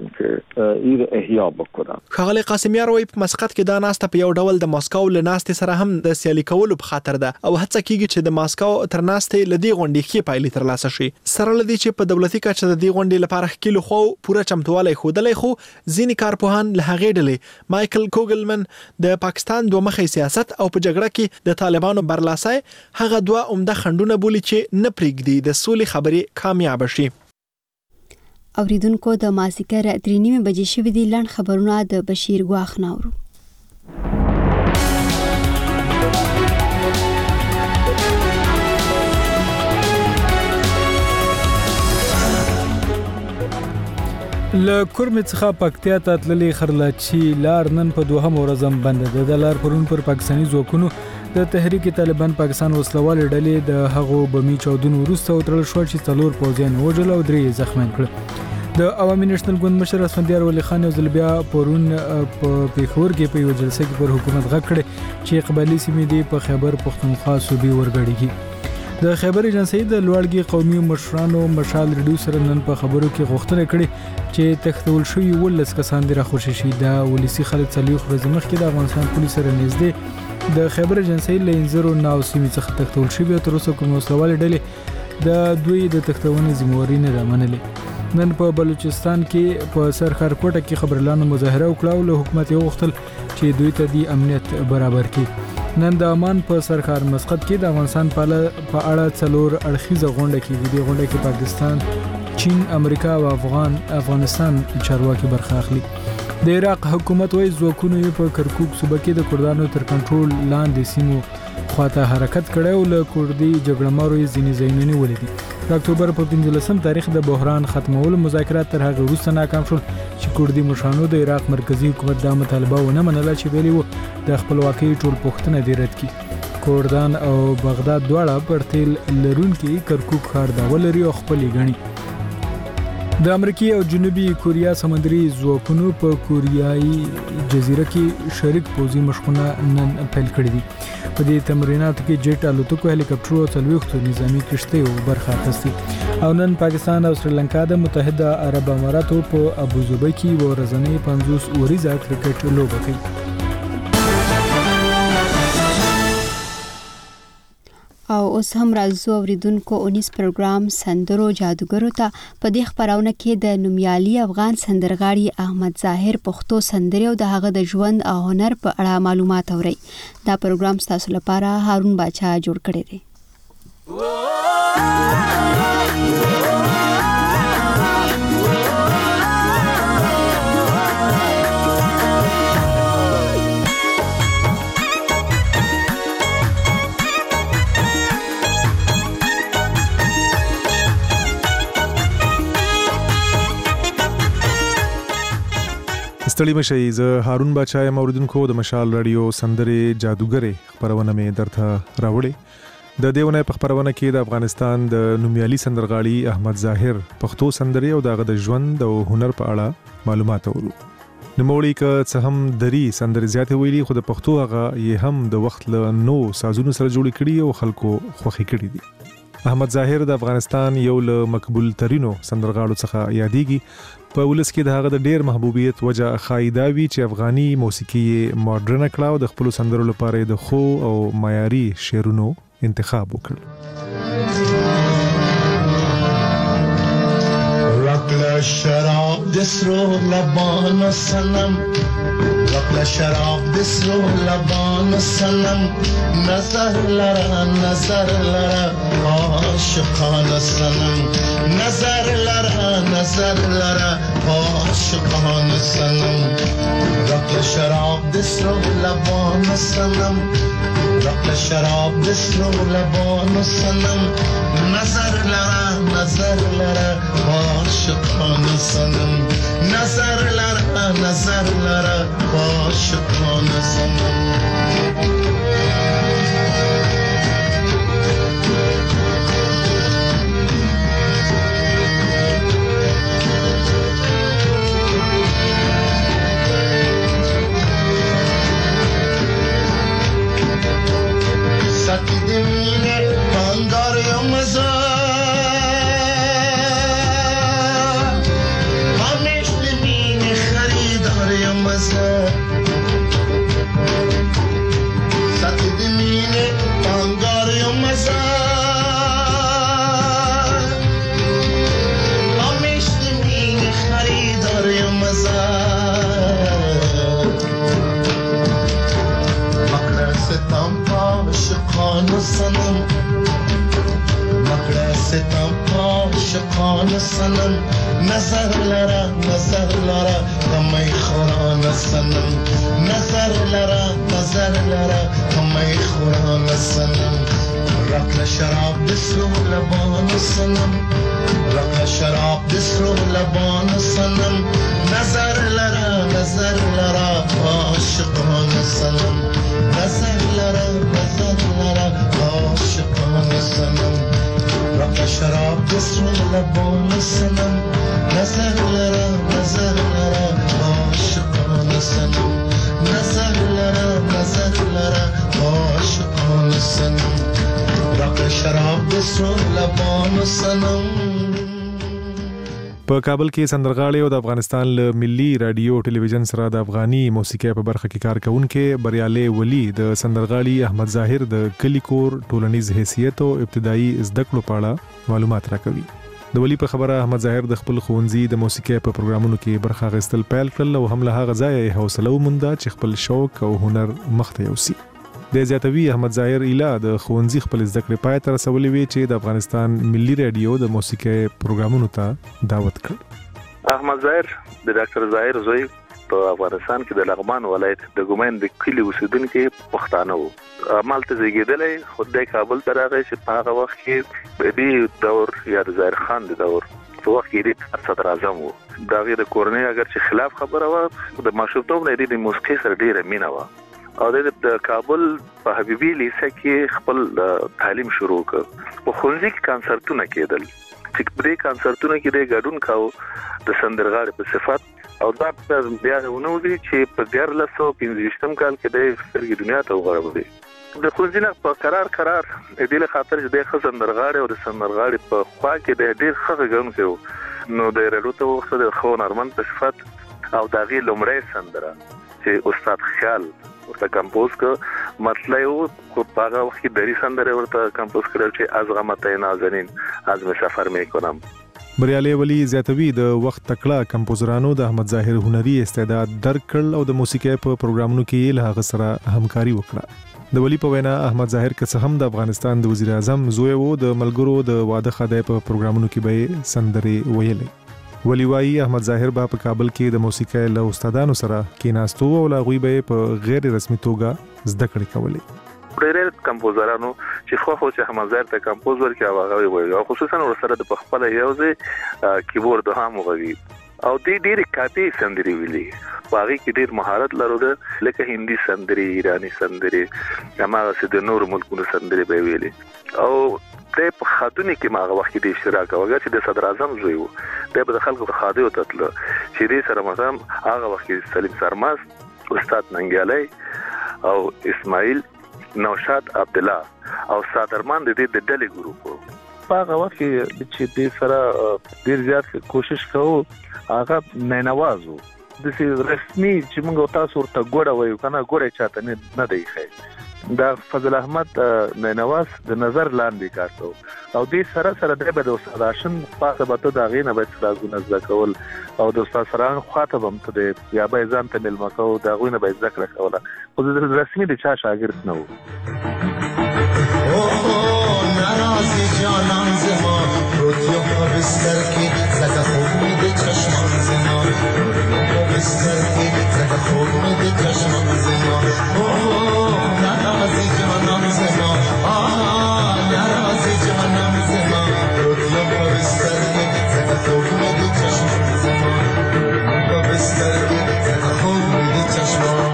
Speaker 20: ښاغلی قاسمیار وایي په مسقط کې دا ناسته په یو ډول د ماسکو له ناستې سره هم د سیالي کولو په خاطر ده او هڅه کیږي چې د ماسکو تر ناستې له دې غونډې ښې پایلې ترلاسه شي. سره له دې چې په دولتي کچه د دې غونډې لپاره ښکېلو خو پوره چمتووالی ښودلی، خو ځینې کارپوهان له هغې ډلې مایکل کوګلمن د پاکستان دوه مخی سیاست او په جګړه کې د طالبانو برلاسي هغه دوه عمده خنډونه بولي چې نه پرېږدي د سولې خبرې کامیاب شي.
Speaker 1: اوریدونکو د مازیګر 3:30 بجې شوې دي. لنډ خبرونه د بشیر ګواخ ناورو.
Speaker 2: له کورمې څخه پکتیا ته تللې خرلاچي لار نن په دوهم ورځ بند ده. د لار پرون پر پاکستاني ځواکونو د تحریک طالبان پاکستان وسلوال ډلې د هغو بمي چاودنو وروسته وتړل شو چې 4 پوځیان وژل او 3 زخمیان کړل. د عوامي نېشنل ګوند مشر اسفندیار ولی خان یو ځل بیا پرون په پیښور کې په یو جلسه کې پر حکومت غږ کړی چې قبایلي سیمې دی په خیبر پښتونخوا صوبې ورګړي. د خیبر ایجنسی د لوړګي قومي مشرانو مشال ریډیو سره نن په خبرو کې غوښتنه کړې چې تختول شوی ولس کسان دی راخوشي شي. د ولسی خالد صلیخ ورځ مخکې د افغانستان پولیس سره نږدې د خیبر ایجنسی له انځرو ناو سیمې څخه تختول شوی او تر اوسه کوم وسلوال ډلې د دوی د تختونې ذمہواری نه منلې. نن په بلوچستان کې په سرخار کوټه کې خبرلانو مظاهره وکړه او له حکومت یې وغوښتل چې دوی ته د امنیت برابر کړي. نن د امان په سرخار مسقط کې د افغانستان په اړه 4 اړخیزه غونډه کېږي. د غونډه کې پاکستان، چین، امریکا او افغانستان چارواکي برخه اخلي. د عراق حکومت وايي ځواکونو یې په کرکوک صوبه کې د کردانو تر کنټرول لاندې سیمو خواته حرکت کړی او له کردي جګړهمارو یې ځینې ځایونه نیولي دي. د اکتوبر په 15 تاریخ د بحران ختمولو مذاکرات تر هغه وروسته ناکام شول چې کردي مشرانو د عراق مرکزی حکومت دا مطالبه ونه منله چې ویلي وو د خپلواکۍ ټول پوښتنه دې رد کړي. کردان او بغداد دواړه پر تیل لرونکي کرکوک ښار دا ولري او خپلې ګڼي. د امریکای او جنوبي کوریا سمندري ځواکونو په کوریایي جزیره کې شریک پوځي مشقونه نن پیل کړي دي. په دې تمریناتو کې جیټ الوتکو، هلیکاپټرو او 40 نظامی کشتیو برخه اخیستې. او نن پاکستان او سریلانکا د متحده عرب اماراتو په ابوظبي کې ورځنۍ 50 اوریزه کرکټ لوبه کوي.
Speaker 1: او اوس هم راځو اوریدونکو 19 پروګرام سندرو جادوګرو ته. په دې خبرونه کې د نومیالي افغان سندرغاړي احمد ظاهر پښتو سندرې او د هغه د ژوند او هنر په اړه معلومات اورئ. دا پروګرام تاسو لپاره هارون باچا جوړ کړی دی.
Speaker 21: ستړي مشئ، زه هارون باچا یم. اوریدونکو د مشال رادیو سندرې جادوګرې خبرونه مې درته راوړې. د دې ونې په خبرونه کې د افغانستان د نومیالي سندرغاړي احمد ظاهر پښتو سندرې او دغه د ژوند او هنر په اړه معلومات اورو. نوموړي که څه هم دري سندرې زیاتې ویلي، خو د پښتو هغه یې هم د وخت له نو سازونو سره جوړې کړي او خلکو خوښي کړي دي. احمد ظاهر د افغانستان یو له مقبول ترینو سندرغاړو څخه یادېږي. په ولس کې د هغه د ډېر محبوبیت وجه خایداوي چې افغاني موسیقي ماډرن کړه او د خپل سندرو لپاره د خو او معیاري شعرونو انتخاب وکړ.
Speaker 22: رقل شراب دسرو لبان سنم، رقل شراب دسرو لبان سنم، نظر لرا عاشقان سنم، نظر لرا عاشقان سنم، رقل شراب دسرو لبان سنم، رقل شراب دسرو لبان سنم، نظر لرا عاشقان سنم، نظر لرا عاشقان سنم. ساقی دمینه پندار یا مزار عاشقان سنم نظر لره کمی خوران سنم نظر لره کمی خوران سنم رقل شراب بسرو لبان سنم رقل شراب بسرو لبان سنم نظر لره عاشقان سنم نظر لره عاشقان سنم رقل شراب بسرو لبان سنم نظر لره عاشقان سنم نظر لره عاشقان سنم رقل شراب بسرو لبان سنم.
Speaker 21: په کابل کې سندرغاړي او د افغانستان له ملي رادیو ټلویزیون سره د افغاني موسیقي په برخه کې کار کوونکې بریالي ولی د سندرغاړي احمد ظاهر د کلیکور ټولنیز حیثیت او ابتدایي زده کړو په اړه معلومات راکوي. د ولی په خبره احمد ظاهر د خپل ښوونځي د موسیقي په پروګرامونو کې برخه اخیستل پیل کړل او هم له هغه ځایه حوصله ومونده چې خپل شوق او هنر مخته یوسي. د زیاتوي احمد ظاهر اله د ښوونځي خپل زده کړې پای ته رسولې وی چې د افغانستان ملي رادیو د موسیقي پروګرامونو ته دعوت کړ.
Speaker 3: احمد ظاهر د ډاکټر ظاهر زوی په افغانستان کې د لغمان ولایت د ګومین د کلی اوسیدونکو پښتانه وو. مالته زیږیدلې خو د کابل ته راغی چې په هغه وخت کې د دور یا د ظاهر خان د دور په وخت کې د صدر اعظم وو. دغه د کورنۍ اگر چې خلاف خبره و د ماشومتوب نه د موسیقي سره ډیره مینه و او د کابل په حبیبي لیسه کې خپل تعلیم شروع کړ. په ښوونځي کې کنسرتونه کېدل چې په دې کنسرتونو کې د ګډون کاو د سندرغاړي په صفت او دا بیا ونوځي چې په 1915 کال کې د سترګې دنیا ته وغوړېږي. د ښوونځي نه په قرار د دې خاطر چې د سندرغاړي او د سندرغاړي په خوا کې د ډېر ښه غږونکي نو د رلوته وخت د خو نرمن په صفت او دغه لومړی سندره چې استاد خیال ورته کمپوز کړ مطلب یو په هغه وخت کې دری سندره ورته کمپوز کړل چې از غمته نازنین از مسافر میکنم.
Speaker 21: بریالي ولی زیاتوي د وخت تکړه کمپوزرانو د احمد ظاهر هنري استعداد درک کړ او د موسیقي په پروګرامونو کې له هغه سره همکاري وکړه. د ولی په وینا احمد ظاهر که څه هم د افغانستان د وزیر اعظم زوی وو د ملګرو د واده خدای په پروګرامونو کې به سندري ویلې. ولی وايي احمد ظاهر په کابل کې د موسیقي له استادانو سره کېناستو او لاغوي به په غیر رسمي توګه زده کړې کولې.
Speaker 3: ډېر کمپوزرانو چې خو چې احمد ظاهر ته کمپوز ورکړي هغه وایي او خصوصا ورسره د خپل یوځي کیبورډ هم وغوي او ډېر کاپي سندري ویلي. باغی کې ډېر مهارت لرله لکه هندي سندري ایرانی سندري هماغه د نور ملکونو سندري به ویلي او د خاتونی کې ماغه وخت د اشتراک وګړي چې د صدر اعظم زوی وو د خلکو خاده او تطل چې دې سره مثلا هغه وخت سلیم سرماس استاد ننګیالي او اسماعیل نوشاد عبد الله او صادرمان د دې د ډلې ګروپ هغه وخت چې دې سره ډیر زیات کوشش کوو هغه نه نوازو د رسمي چې موږ تاسو ورته ګوره وایو کنه ګوره چاته نه دی خیر دا فضل احمد نینواز د نظر لاندې کارته او دې سره د بده استاد هاشم پاسه به دا غینه به ستاسو نزد کول او د استاد سره خاطب هم ته یا به ځان ته ملما کو دا غینه به ذکر کوله خو د رسمي د چا شاګرد نه و.
Speaker 22: ناراضی جانان زما روتیو په بستر کې زکه خوب د چشمان زما روتیو په بستر کې زکه خوب د چشمان زما ناراضی جانان زما ناراضی جانان زما روتیو په بستر کې زکه خوب د چشمان زما په بستر کې زکه خوب د چشمان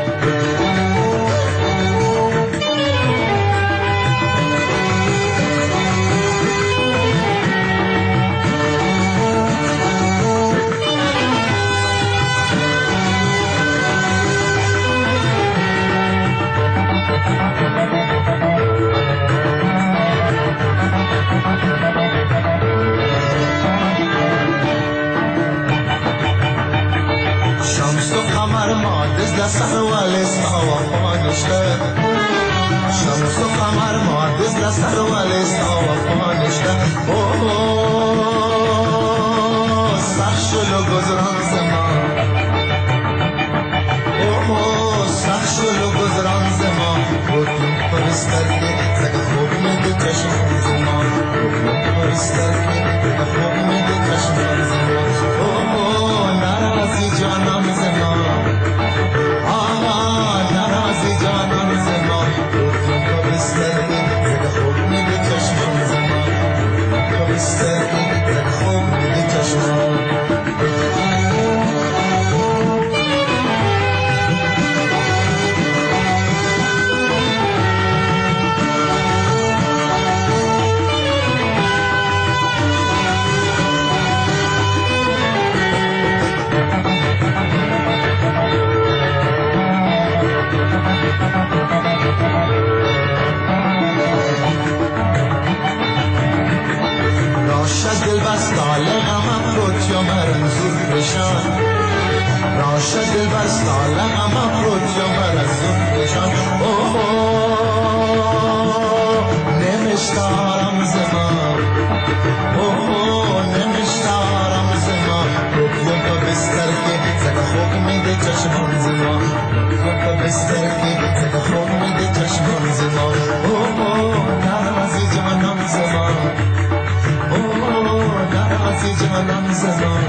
Speaker 22: سحر والستا وفانشتا شمس و قمر معدز لسحر والستا وفانشتا سخشل و گذران زمان سخشل و گذران زمان روتون پرستر که زگه خوب مده چشم زمان روتون بستر کې خوب مې د چشمان زما ناراضي جانان زما ناراضي جانان زما بستر کې خوب مې د چشمان زما بستر کې خوب مې د چشمان دل بس دال غمم بود یا مرنزور بشان راشه دل بس دال غمم بود یا مرنزور بشان نمیشتارم زمان نمیشتارم زمان روکیم تو بستر که زده خوب میده چشمان زمان روکیم تو بستر که زده خوب میده چشمان زمان نرمزی جانم زمان نرمزی جانم زمان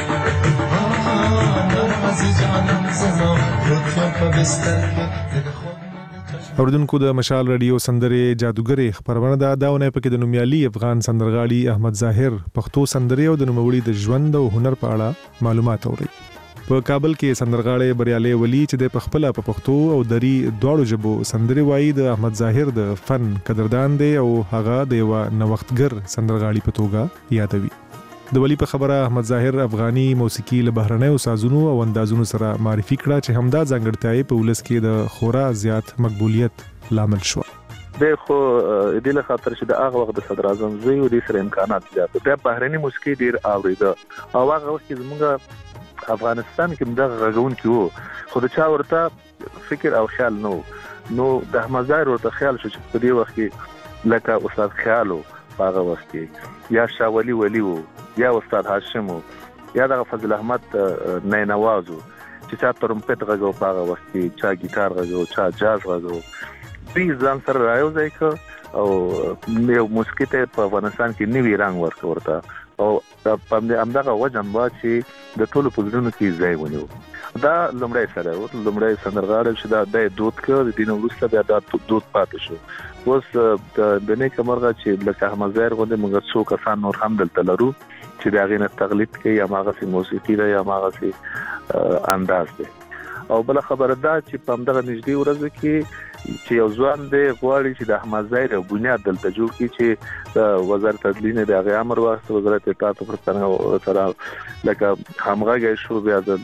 Speaker 22: نرمزی جانم زمان روکیم تو بستر که زده خوب
Speaker 21: اوردونکو د مشال رادیو سندره جادوګری خبرونه داونه پکې د نومیالي افغان سندرغاړي احمد ظاهر پښتو سندري او د نوموړي د ژوند او هنر په اړه معلومات اوري په کابل کې سندرغاړي بریالي ولی چې د پخپل په پښتو او دری دواړو ژبو سندري وایي د احمد ظاهر د فن قدردان دی او هغه د یو نوښتګر سندرغاړي په توګه یادوي د ولی په خبره احمد ظاهر افغاني موسیقي له بهرنیو سازونو او اندازونو سره معرفي کړه چې همدا ځانګړتیا په ولس کې د خورا زیات مقبولیت لامل شو
Speaker 3: دغه د له خاطر چې د هغه وخت د صدر اعظم زوی او د سره امکانات زیات د بهرني موسیقي ډیر اوریده او هغه وخت زموږ افغانستان کې مدغه غږون کې وو خو د چا ورته فکر او خیال نو د احمد ظاهر ورته خیال شو چې په دې وخت کې لکه استاد خیالو هغه وخت کې یا شاولی ولی وو یا استاد هاشم یا د فضل احمد نینوازو چې چا ترمپټ غږو هغه وخت کې چا گیتار غږو چا جاز غږو دې ځان سره راوځي او یو موسیقي ته په افغانستان کې نوی رنګ ورکورته او په همدغه وجن با چې د ټولو پوزرونو کې ځای ونیو دا لمړی سره لمړی سندرغاړي چې دا د دوت کې د دین وروسته بیا د دوت پاتې شو اوس د نه کومرغه چې لکه احمد ظاهر غوډه موږ څو کسان نور هم دلته لرو چې دا غینه تقلید کوي یا ماغه موسیقي دا یا ماغه انداز دی او بل خبره دا چې په همدغه نږدې ورځ کې چې یو ځوان دی غواړي چې د احمد ظاهر بنیاد دلته جوړ کړي چې وزارت عدلیه د هغه امر واسطه وزارت اطلاعات او فرهنګ سره لکه همغږي شو بیا د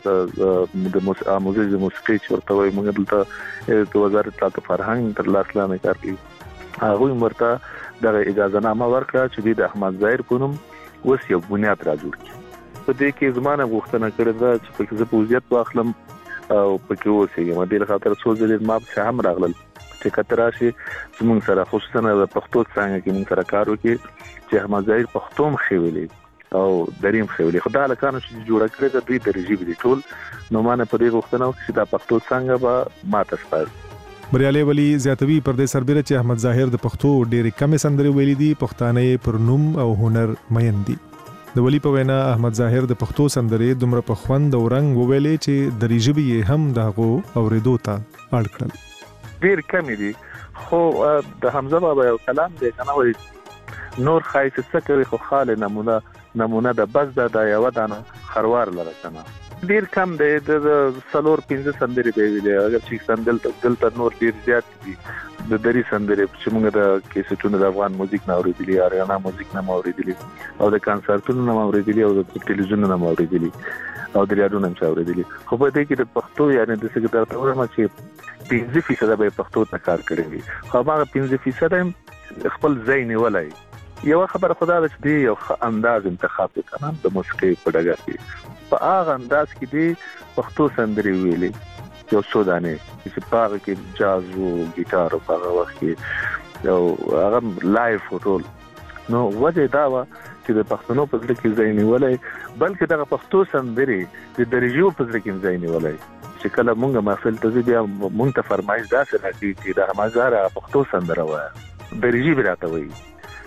Speaker 3: موزیک موسیقي چې ورته وایي موږ دلته د وزارت اطلاعات او فرهنګ تر لاس لاندې کار کوي هغه مرته د اجازه نامه ورکړه چې د احمد ظاهر په نوم اوس یو بنیاد را جوړ کړي په دې کې زمانه غوښتنه کړې ده چې په کې پوزیت واخلم او پکې اوسېږم د دې خاطر څو ځلې ما په هم راغلل چې کتره شي زموږ سره خصوصا د پښتو څنګه کې موږ سره کار وکړي چې احمد ظاهر پښتو مخېولې او دریم خېولې خدای له کانو چې جوړ کړی د دوی درجه دي ټول نو مانه په دې غوښتنه چې د پښتو څنګه به ماته سپار
Speaker 21: بریالي ولی زیاتوي پر دې سربېره چې احمد ظاهر د پښتو ډېرې کمې سندرې ویلي دي پښتانه پر نوم او هنر مین دي د ولی په وینا احمد ظاهر د پښتو سندرې دومره په خوند او رنگ وویلې چې د ریجبي هم دغه اوریدو ته اړ کړل
Speaker 3: ډېر کم دي خو د حمزه بابا یو کلام دی کنه وای نور خایس سکه خو خاله نمونه د بس د یو دانه خروار لره کنه ډیر کم دی د سلور 15 سندري دی ویلې اگر چې سندل دلته نور ډیر زیات دي د دری سندري چې موږ د کیسټونو د افغان موزیک نه اوریدلې اریانا موزیک نه اوریدلې او د کنسرتونو نه اوریدلې او د ټلویزیون نه اوریدلې او د ریاډیو نه اوریدلې خو په دې کې د پښتو یعنی د څه د تورما چې 15% به پښتو ته کار کړی خو هغه 15% خپل ځای نیولای یو خبر خدا د دې یو انداز انتخاب وکړم د موسیقي په ډګر کې په هغه انداز کې دی پښتو سندري ویلي یو سودانه چې په هغه کې جاز او گیتار او هغه وخت کې یو هغه لایف فوټول نو وجه دا و چې د پښتنو په ځل کې ځای نیولای بلکې د پښتو سندري د درجو په ځل کې ځای نیولای چې کله مونږ محفل ته بیا مونږ ته فرمایش داسې راځي چې د همزاره پښتو سندره وایي درجی براته وایي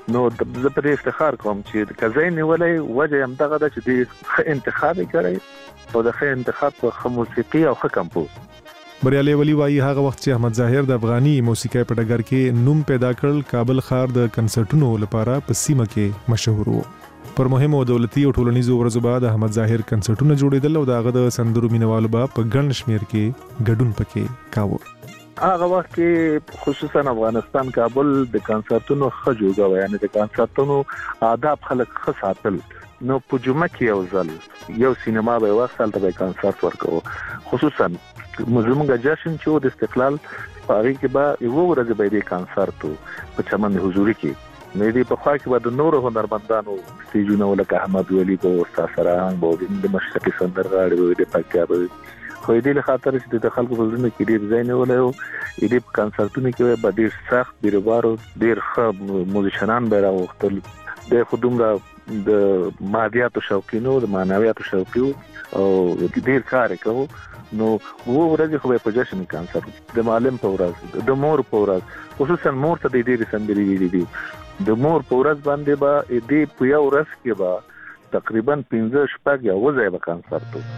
Speaker 3: نو زه پر افتخار کوم چې کزای نیولې وجه هم دغه د چې د انتخاب کړی او د انتخاب په موسیقي او کمپوز.
Speaker 21: بریالي ولی وایي هغه وخت چې احمد ظاهر د افغاني موسیقي په ډګر کې نوم پیدا کړل، کابل ښار د کنسرټونو لپاره په سیمه کې مشهور و. پر مهمو دولتي او ټولنیزو ورځو بعد احمد ظاهر کنسرټونه جوړېدل او دغه د سندرو مینوالو په ګڼ شمیر کې ګډون پکې کاوه.
Speaker 3: هغه وخت کې خصوصا افغانستان کابل د کنسرټونو خجوګه و، یعنی د کنسرټونو آداب خلک خاصاتل. نو په جمعه کې یو ځل یو سینما به وصل ته کنسرټ ورکو، خصوصا زموږ جشن چې د استقلال پاره کې به یو ورځ به د کنسرټ په چمن حضوري کې مې دې په خوا کې به د نورو هنرمندانو سټیجونه ولکه احمد ولی په استاد سرهنګ بو د مشرقي سندرغاړي د پکتیا خو دې له خاطر چې د خلکو په ژوند کې ډیر ځای نه ولایو دې کنسرټونه کې به ډیر سخت بیروبارو ډیر ښه موزیشنان به راوختل د خودم را د مادیاتو شوقینو د معنویاتو شوقیو او ډیر کار کوو. نو وو ورځ خو په جشن کنسرټ د معلم په ورځ د مور په ورځ خصوصا مور ته د ډیر سندري ویلي دي د مور په ورځ باندې به دې په یو ورځ کې به تقریبا 15 شپږ یا وځي به کنسرټ.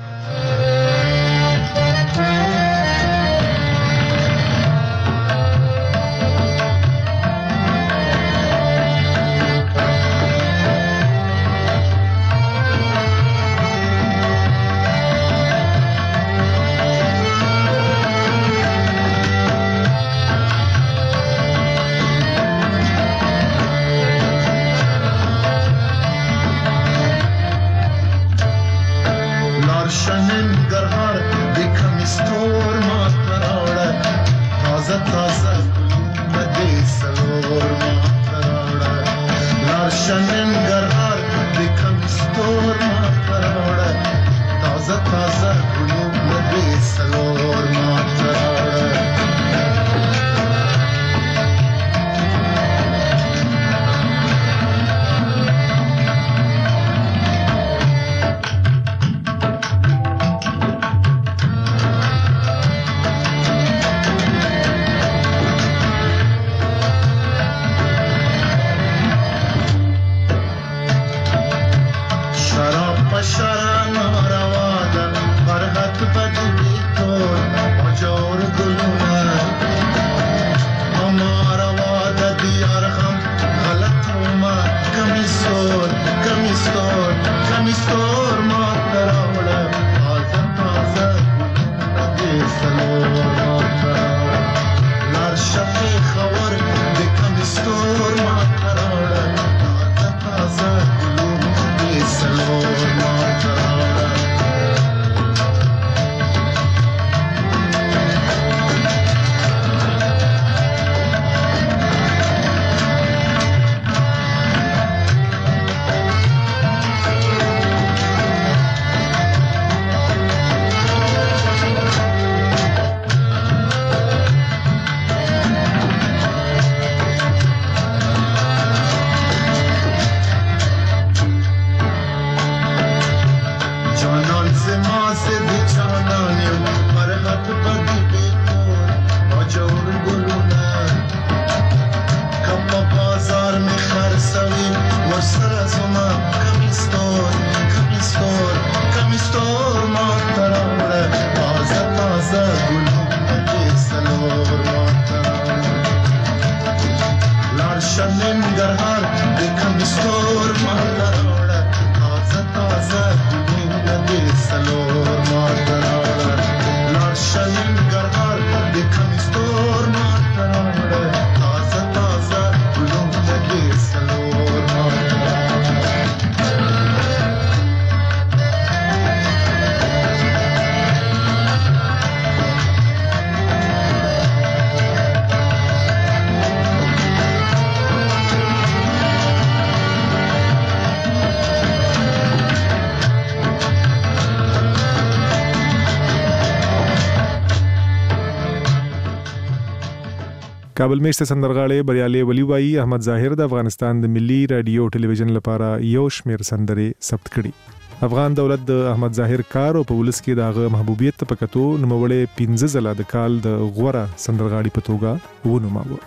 Speaker 21: کابل میشته سندرغاړي بریالي ولی وایي احمد ظاهر د افغانستان د ملي رادیو ټلویزیون لپاره یو شمیر سندري ثبت کړي. افغان دولت د احمد ظاهر کار او په ولس کې دغه محبوبیت په کتو نوموړی 15 ځله د کال د غوړه سندرغاړي په توګه ونوماوه.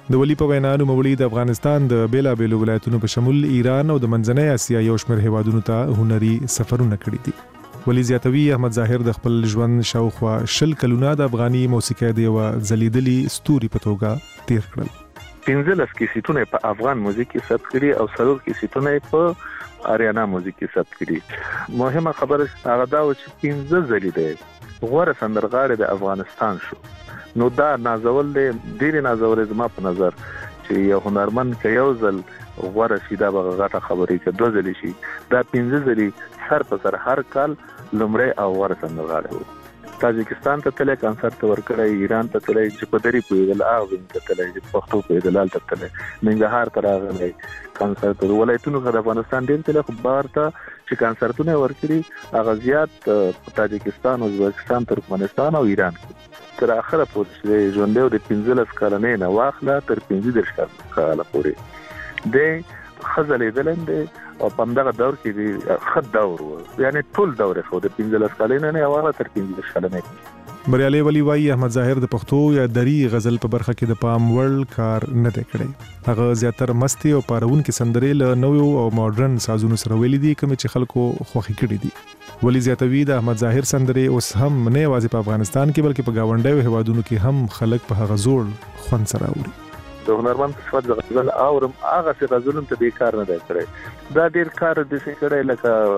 Speaker 21: د ولی په وینا نوموړي د افغانستان د بیلابېلو ولایتونو په شمول ایران او د منځنۍ اسیا یو شمېر هیوادونو ته هنري سفرونه کړي دي. ولی زیاتوي احمد ظاهر د خپل ژوند شاوخوا 20 کلونه د افغاني موسیقۍ د یو ځلیدلي ستوري په توګه تیر کړل.
Speaker 3: 15 کیسټونه په افغان موسیقۍ کې ثبت کړي او 3 کیسټونه په آریانا موسیقۍ کې ثبت کړي. مهمه خبره هغه دا و چې 15 ځلې ده غوړه سندرغاړي د افغانستان شو. نو دا نازول دی ډیر نازول زما په نظر چې یو هنرمند کې یو ځل غوړه سیده بغاټه خبرې کې 2 ځلې شي دا 15 ځلې سر په سر هر کال لمړی او غوړه سندرغاړي وو. تاجکستان ته تللی کنسرت ورکړی، ایران ته تللی چې په دری په دلال ته تللی چې پښتو په دلال ته تللی، ننګرهار ته راغلی کنسرت ولایتونو د افغانستان ډیر تل خو بار ته چې کنسرتونه ورکړي هغه زیات تاجکستان، ازبکستان، ترکمنستان او ایران تر اخره پورې ژوندې د 15 کلنې نه واخله تر 15 کاله پورې د خزلې دلند او په دغه دور کې د خد دور یعنی ټول دور خو د 15 کلنې نه واخله تر 15 کلنې.
Speaker 21: بریالي ولی وایي احمد ظاهر د پښتو یا دری غزل په برخه کې د پام وړ کار نه دی کړی. هغه زیاتره مستی او پارون کې سندرې له نوو او ماډرن سازونو سره ویلي دي کوم چې خلکو خوښي کړي دي. ولی زیاتوي د احمد ظاهر سندرې اوس هم نه یوازې په افغانستان کې بلکې په گاونډیو هیوادونو کې هم خلک په هغه زوړ خوند سره اوري.
Speaker 3: د هنرمند په صفت غزل اورم هغه څه غزلون ته د کار نه دی کړی. دا ډیر کار د څه کړی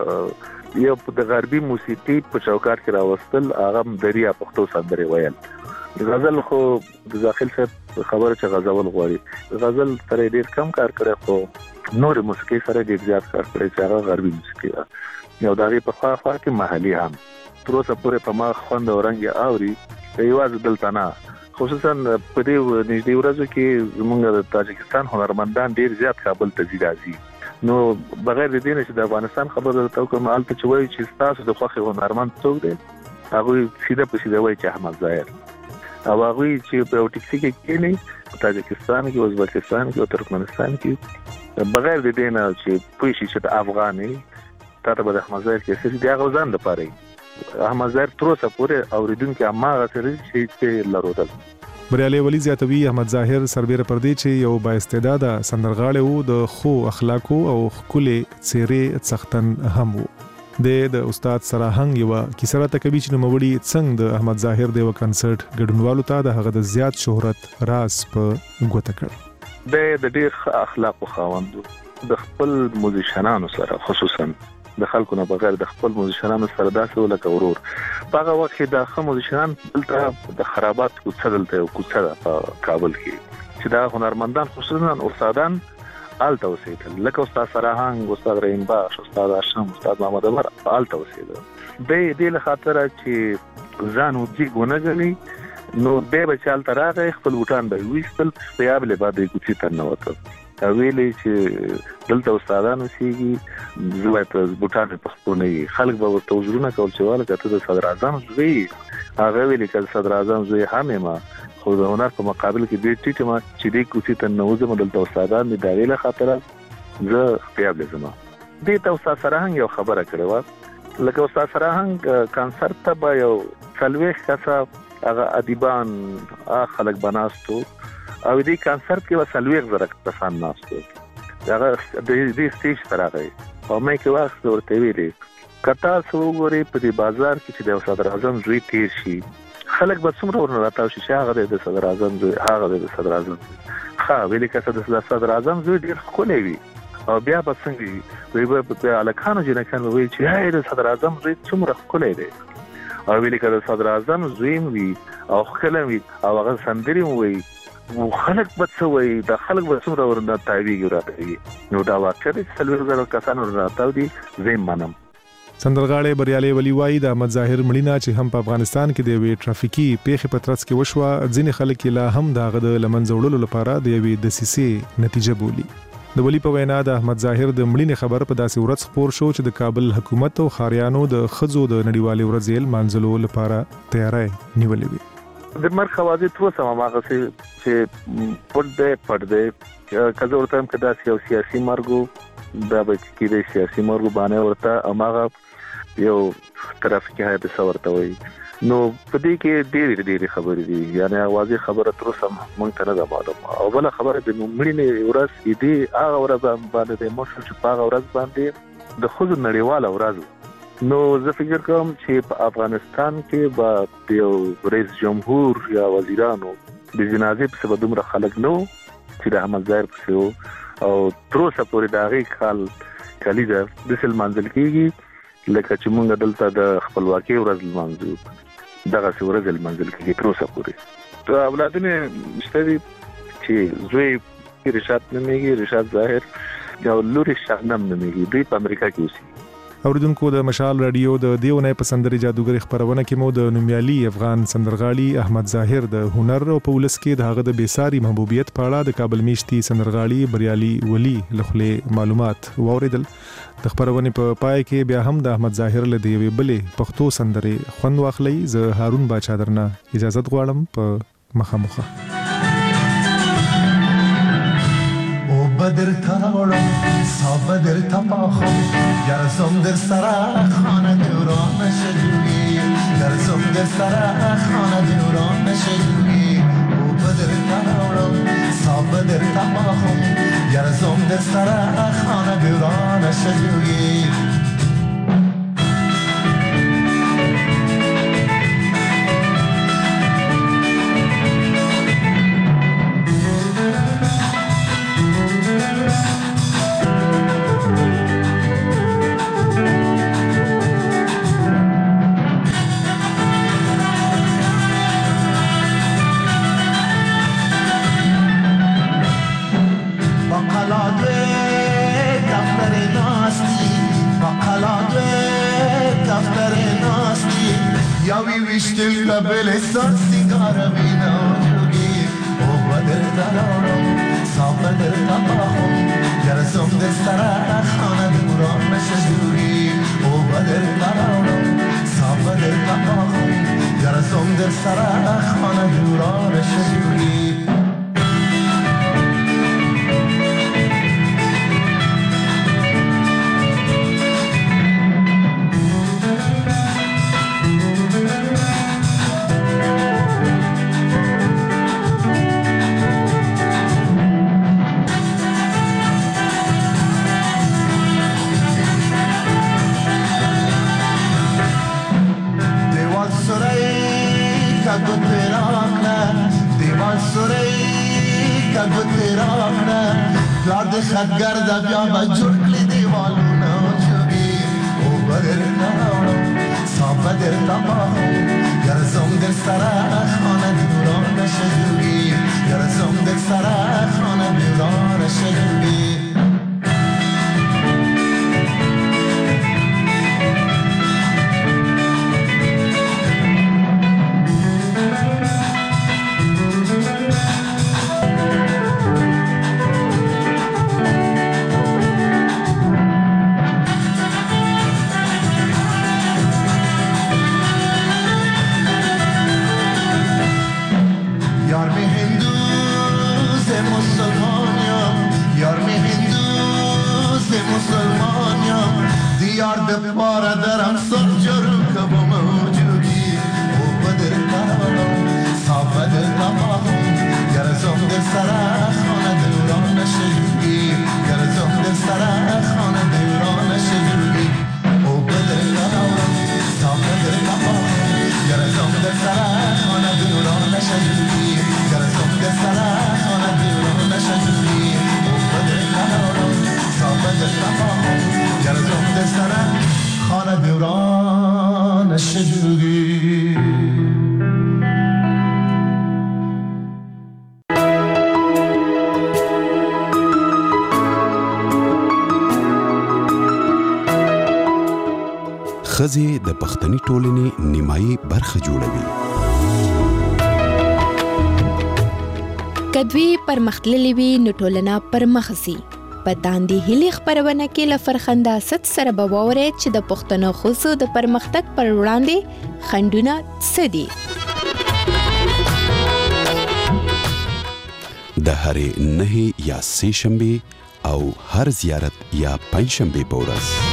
Speaker 3: لکه یو د غربي موسیقي په چوکاټ کې راوستل هغه دریا پښتو سندرې ویل. غزل خو د داخل څخه خبره چې غزل غواړي غزل سره ډیر کم کار کړی خو نور موسیقي سره ډیر زیات کار کړی چې هغه غربي موسیقي یو دغه په خوا کې محلي هم تر اوسه پورې په ما خوند او رنګ اوري ایواز دلته نه خصوصا په دې نږدې ورځو کې زمونږ د تاجکستان هنرمندان ډیر زیات کابل ته ځي. نو بغیر د دې چې د افغانستان خبره درته کوم حالت چې وایي چې تاسو د خوخي هنرمند څوک دی هغه سیده په سیده وایي چې احمد ظاهر او هغه چې په ټیکسي کې کېنی په تاجکستان کې ازبکستان کې او ترکمنستان کې بغیر د دې نه چې پوه شي چې افغاني تاسو به احمد ظاهر کې څه دی هغه ځان د پاره احمد ظاهر تر اوسه پورې اوریدونکو هغه سره چې لرودل.
Speaker 21: بریالي ولی زیاتوي احمد ظاهر سربېره پردي چې یو با استعداده سندرغاړی وو د خو اخلاقو او خولي څیرې څختن هم وو. د استاد سراهنګ یو کیسه راته کوي چې نوموړي څنګه د احمد ظاهر د کنسرت ګډونوالو ته د هغه د زیات شهرت راز په ګوته کړ.
Speaker 3: د ډیر اخلاق خاوند د خپل موزیشنانو سره خصوصا د خلکو نه بغیر د خپل موزیشنانو سره داسې ولکه ورور په هغه وخت کې د خپل موزیشنان دلته د خرابات کوڅه دلته کوڅه په کابل کې چې دا هنرمندان خصوصا استادان آلته اوسېدل لکه استاد سراهنګ، استاد رحیم بخش، استاد هاشم، استاد محمد عمر آلته اوسېدل. د دې له خاطر چې ځان وځي ګونګلي نو به بچال تراغه خپل وټان به وېستل خیاب له بعد کوڅه ته نه وته ویلې چې دلته استادانو سیږي زوات بوټان په خپل خلک به ورته وزرونه کول چې والا کته د صدر اعظم زوی هغه ویلې چې صدر اعظم زوی هم ما خو د هنر په مقابل کې ډېر ټیټه ما چې د کوڅې ته نوځم دلته استادان د دایله خاطر زه خیاب لزم دې ته استاد سراهنګ یو خبره کړې و لکه استاد سراهنګ کنسرت ته به یو څلويخ کسه هغه ادیبان خلک بناستو او دې کنسرت کې وسلويغ زره کسان ناستو هغه د دې سټیج سره راغی او مې کې وخت ورته ویلې کتا سوغوري په دې بازار کې چې د صدر اعظم زوی تیر شي خلک به څومره ورنراته شي چې هغه د صدر اعظم زوی هغه د صدر اعظم ښه ویلې کته د صدر اعظم زوی ډیر خولې وي او بیا به څنګه وي په الکانو جنہ کانو وی چې هاي د صدر اعظم زوی څومره خولې دی او ویلې کته صدر اعظم زوی وي او خلک وي او هغه سندري وي خلک به څه وایي د خلک به څومره ورنه تاویږي راته نو دا واقع دي څلور زره کسان ورته دي زم منم.
Speaker 21: سندرغاړی بریالي ولی وایي د احمد ظاهر مړینه چې هم په افغانستان کې د وی ټرافیکي پیښې په ترڅ کې وشوه ځینې خلک لا هم دغه د لمنځه وړلو لپاره د یوې دسیسې نتیجه بولي. د ولی په وینا د احمد ظاهر د مړینې خبر په داسې ورځ خبر شو چې د کابل حکومت او خاریانو د خزو د نړیوالې ورځې مانځلو لپاره تیاری نیولې وي.
Speaker 3: د مرګ حوادث تر اوسه هغه چې پړدې کزه ورته هم کدا سیاسي مرګ دا به کې د سیاسي مرګ باندې ورته هغه یو ترافیکي حادثه ورته وایي. نو په دې کې ډېرې خبرې دي، یعنی واضح خبره تر اوسه موږ ته نه ده معلومه. او بله خبره د مړینې ورځ دې هغه ورځ باندې د موشل چې په هغه ورځ باندې د ښځو نړیواله ورځ. نو زه فکر کوم چې په افغانستان کې به د یو رئیس جمهور یا وزیرانو د جنازې پسې به دومره خلک نه و چې د احمد ظاهر پسې و، او تر اوسه پورې د هغې کلیزه داسې لمانځل کېږي لکه چې موږ دلته د خپلواکۍ ورځ لمانځو، دغسې ورځ لمانځل کېږي تر اوسه پورې. اولادونه شته دي چې زوی رشاد نومېږي، رشاد ظاهر، او لور شبنم نومېږي، دوی په امریکا کې اوسي.
Speaker 21: اوریدونکو د مشال رادیو د دیونه په سندري جادوګری خبرونه کې مو د نومیالي افغان سندرغاړي احمد ظاهر د هنر او په ولس کې د هغه د بیساري محبوبیت په اړه د کابل میشتي سندرغاړي بریالي ولی لخلې معلومات واوریدل. د خبرونه په پای کې بیا هم د احمد ظاهر له دیوې بلې پښتو سندري خوند واخلي. زه هارون باچا درنه اجازه غواړم په مخامخه.
Speaker 22: بدر تاورم صابدر تپاخم گرزم در سر خانه دوران نشدوی گرزم در سر خانه دوران نشدوی بدر تاورم صابدر تپاخم گرزم در سر خانه دوران نشدوی ویشتل قبل سر سیگار بینا جوگی او بدر دارم صابدر تباهم گرزم در سر خانه دوران نشدوی او بدر دارم صابدر تباهم گرزم در سر خانه دوران نشدوی خدگرد بیا با جرکلی دیوالونا جوگی او بدر نارم صابدر تباهم گرزم در سر خانه دوران نشدوی گرزم در سر خانه دوران نشدوی
Speaker 5: ښځې د پښتني ټولنې نیمایي برخه جوړوي.
Speaker 7: کدوې پرمختللې وي نو ټولنه پرمخ ځي. په داندې هیلې خپرونه کې له فرخنده ست سره به واورئ چې د پښتنو ښځو د پرمختګ پر وړاندې خنډونه څه دي.
Speaker 5: د هرې 9 یا 3 شنبې او هر زیارت یا پنځشنبې په ورځ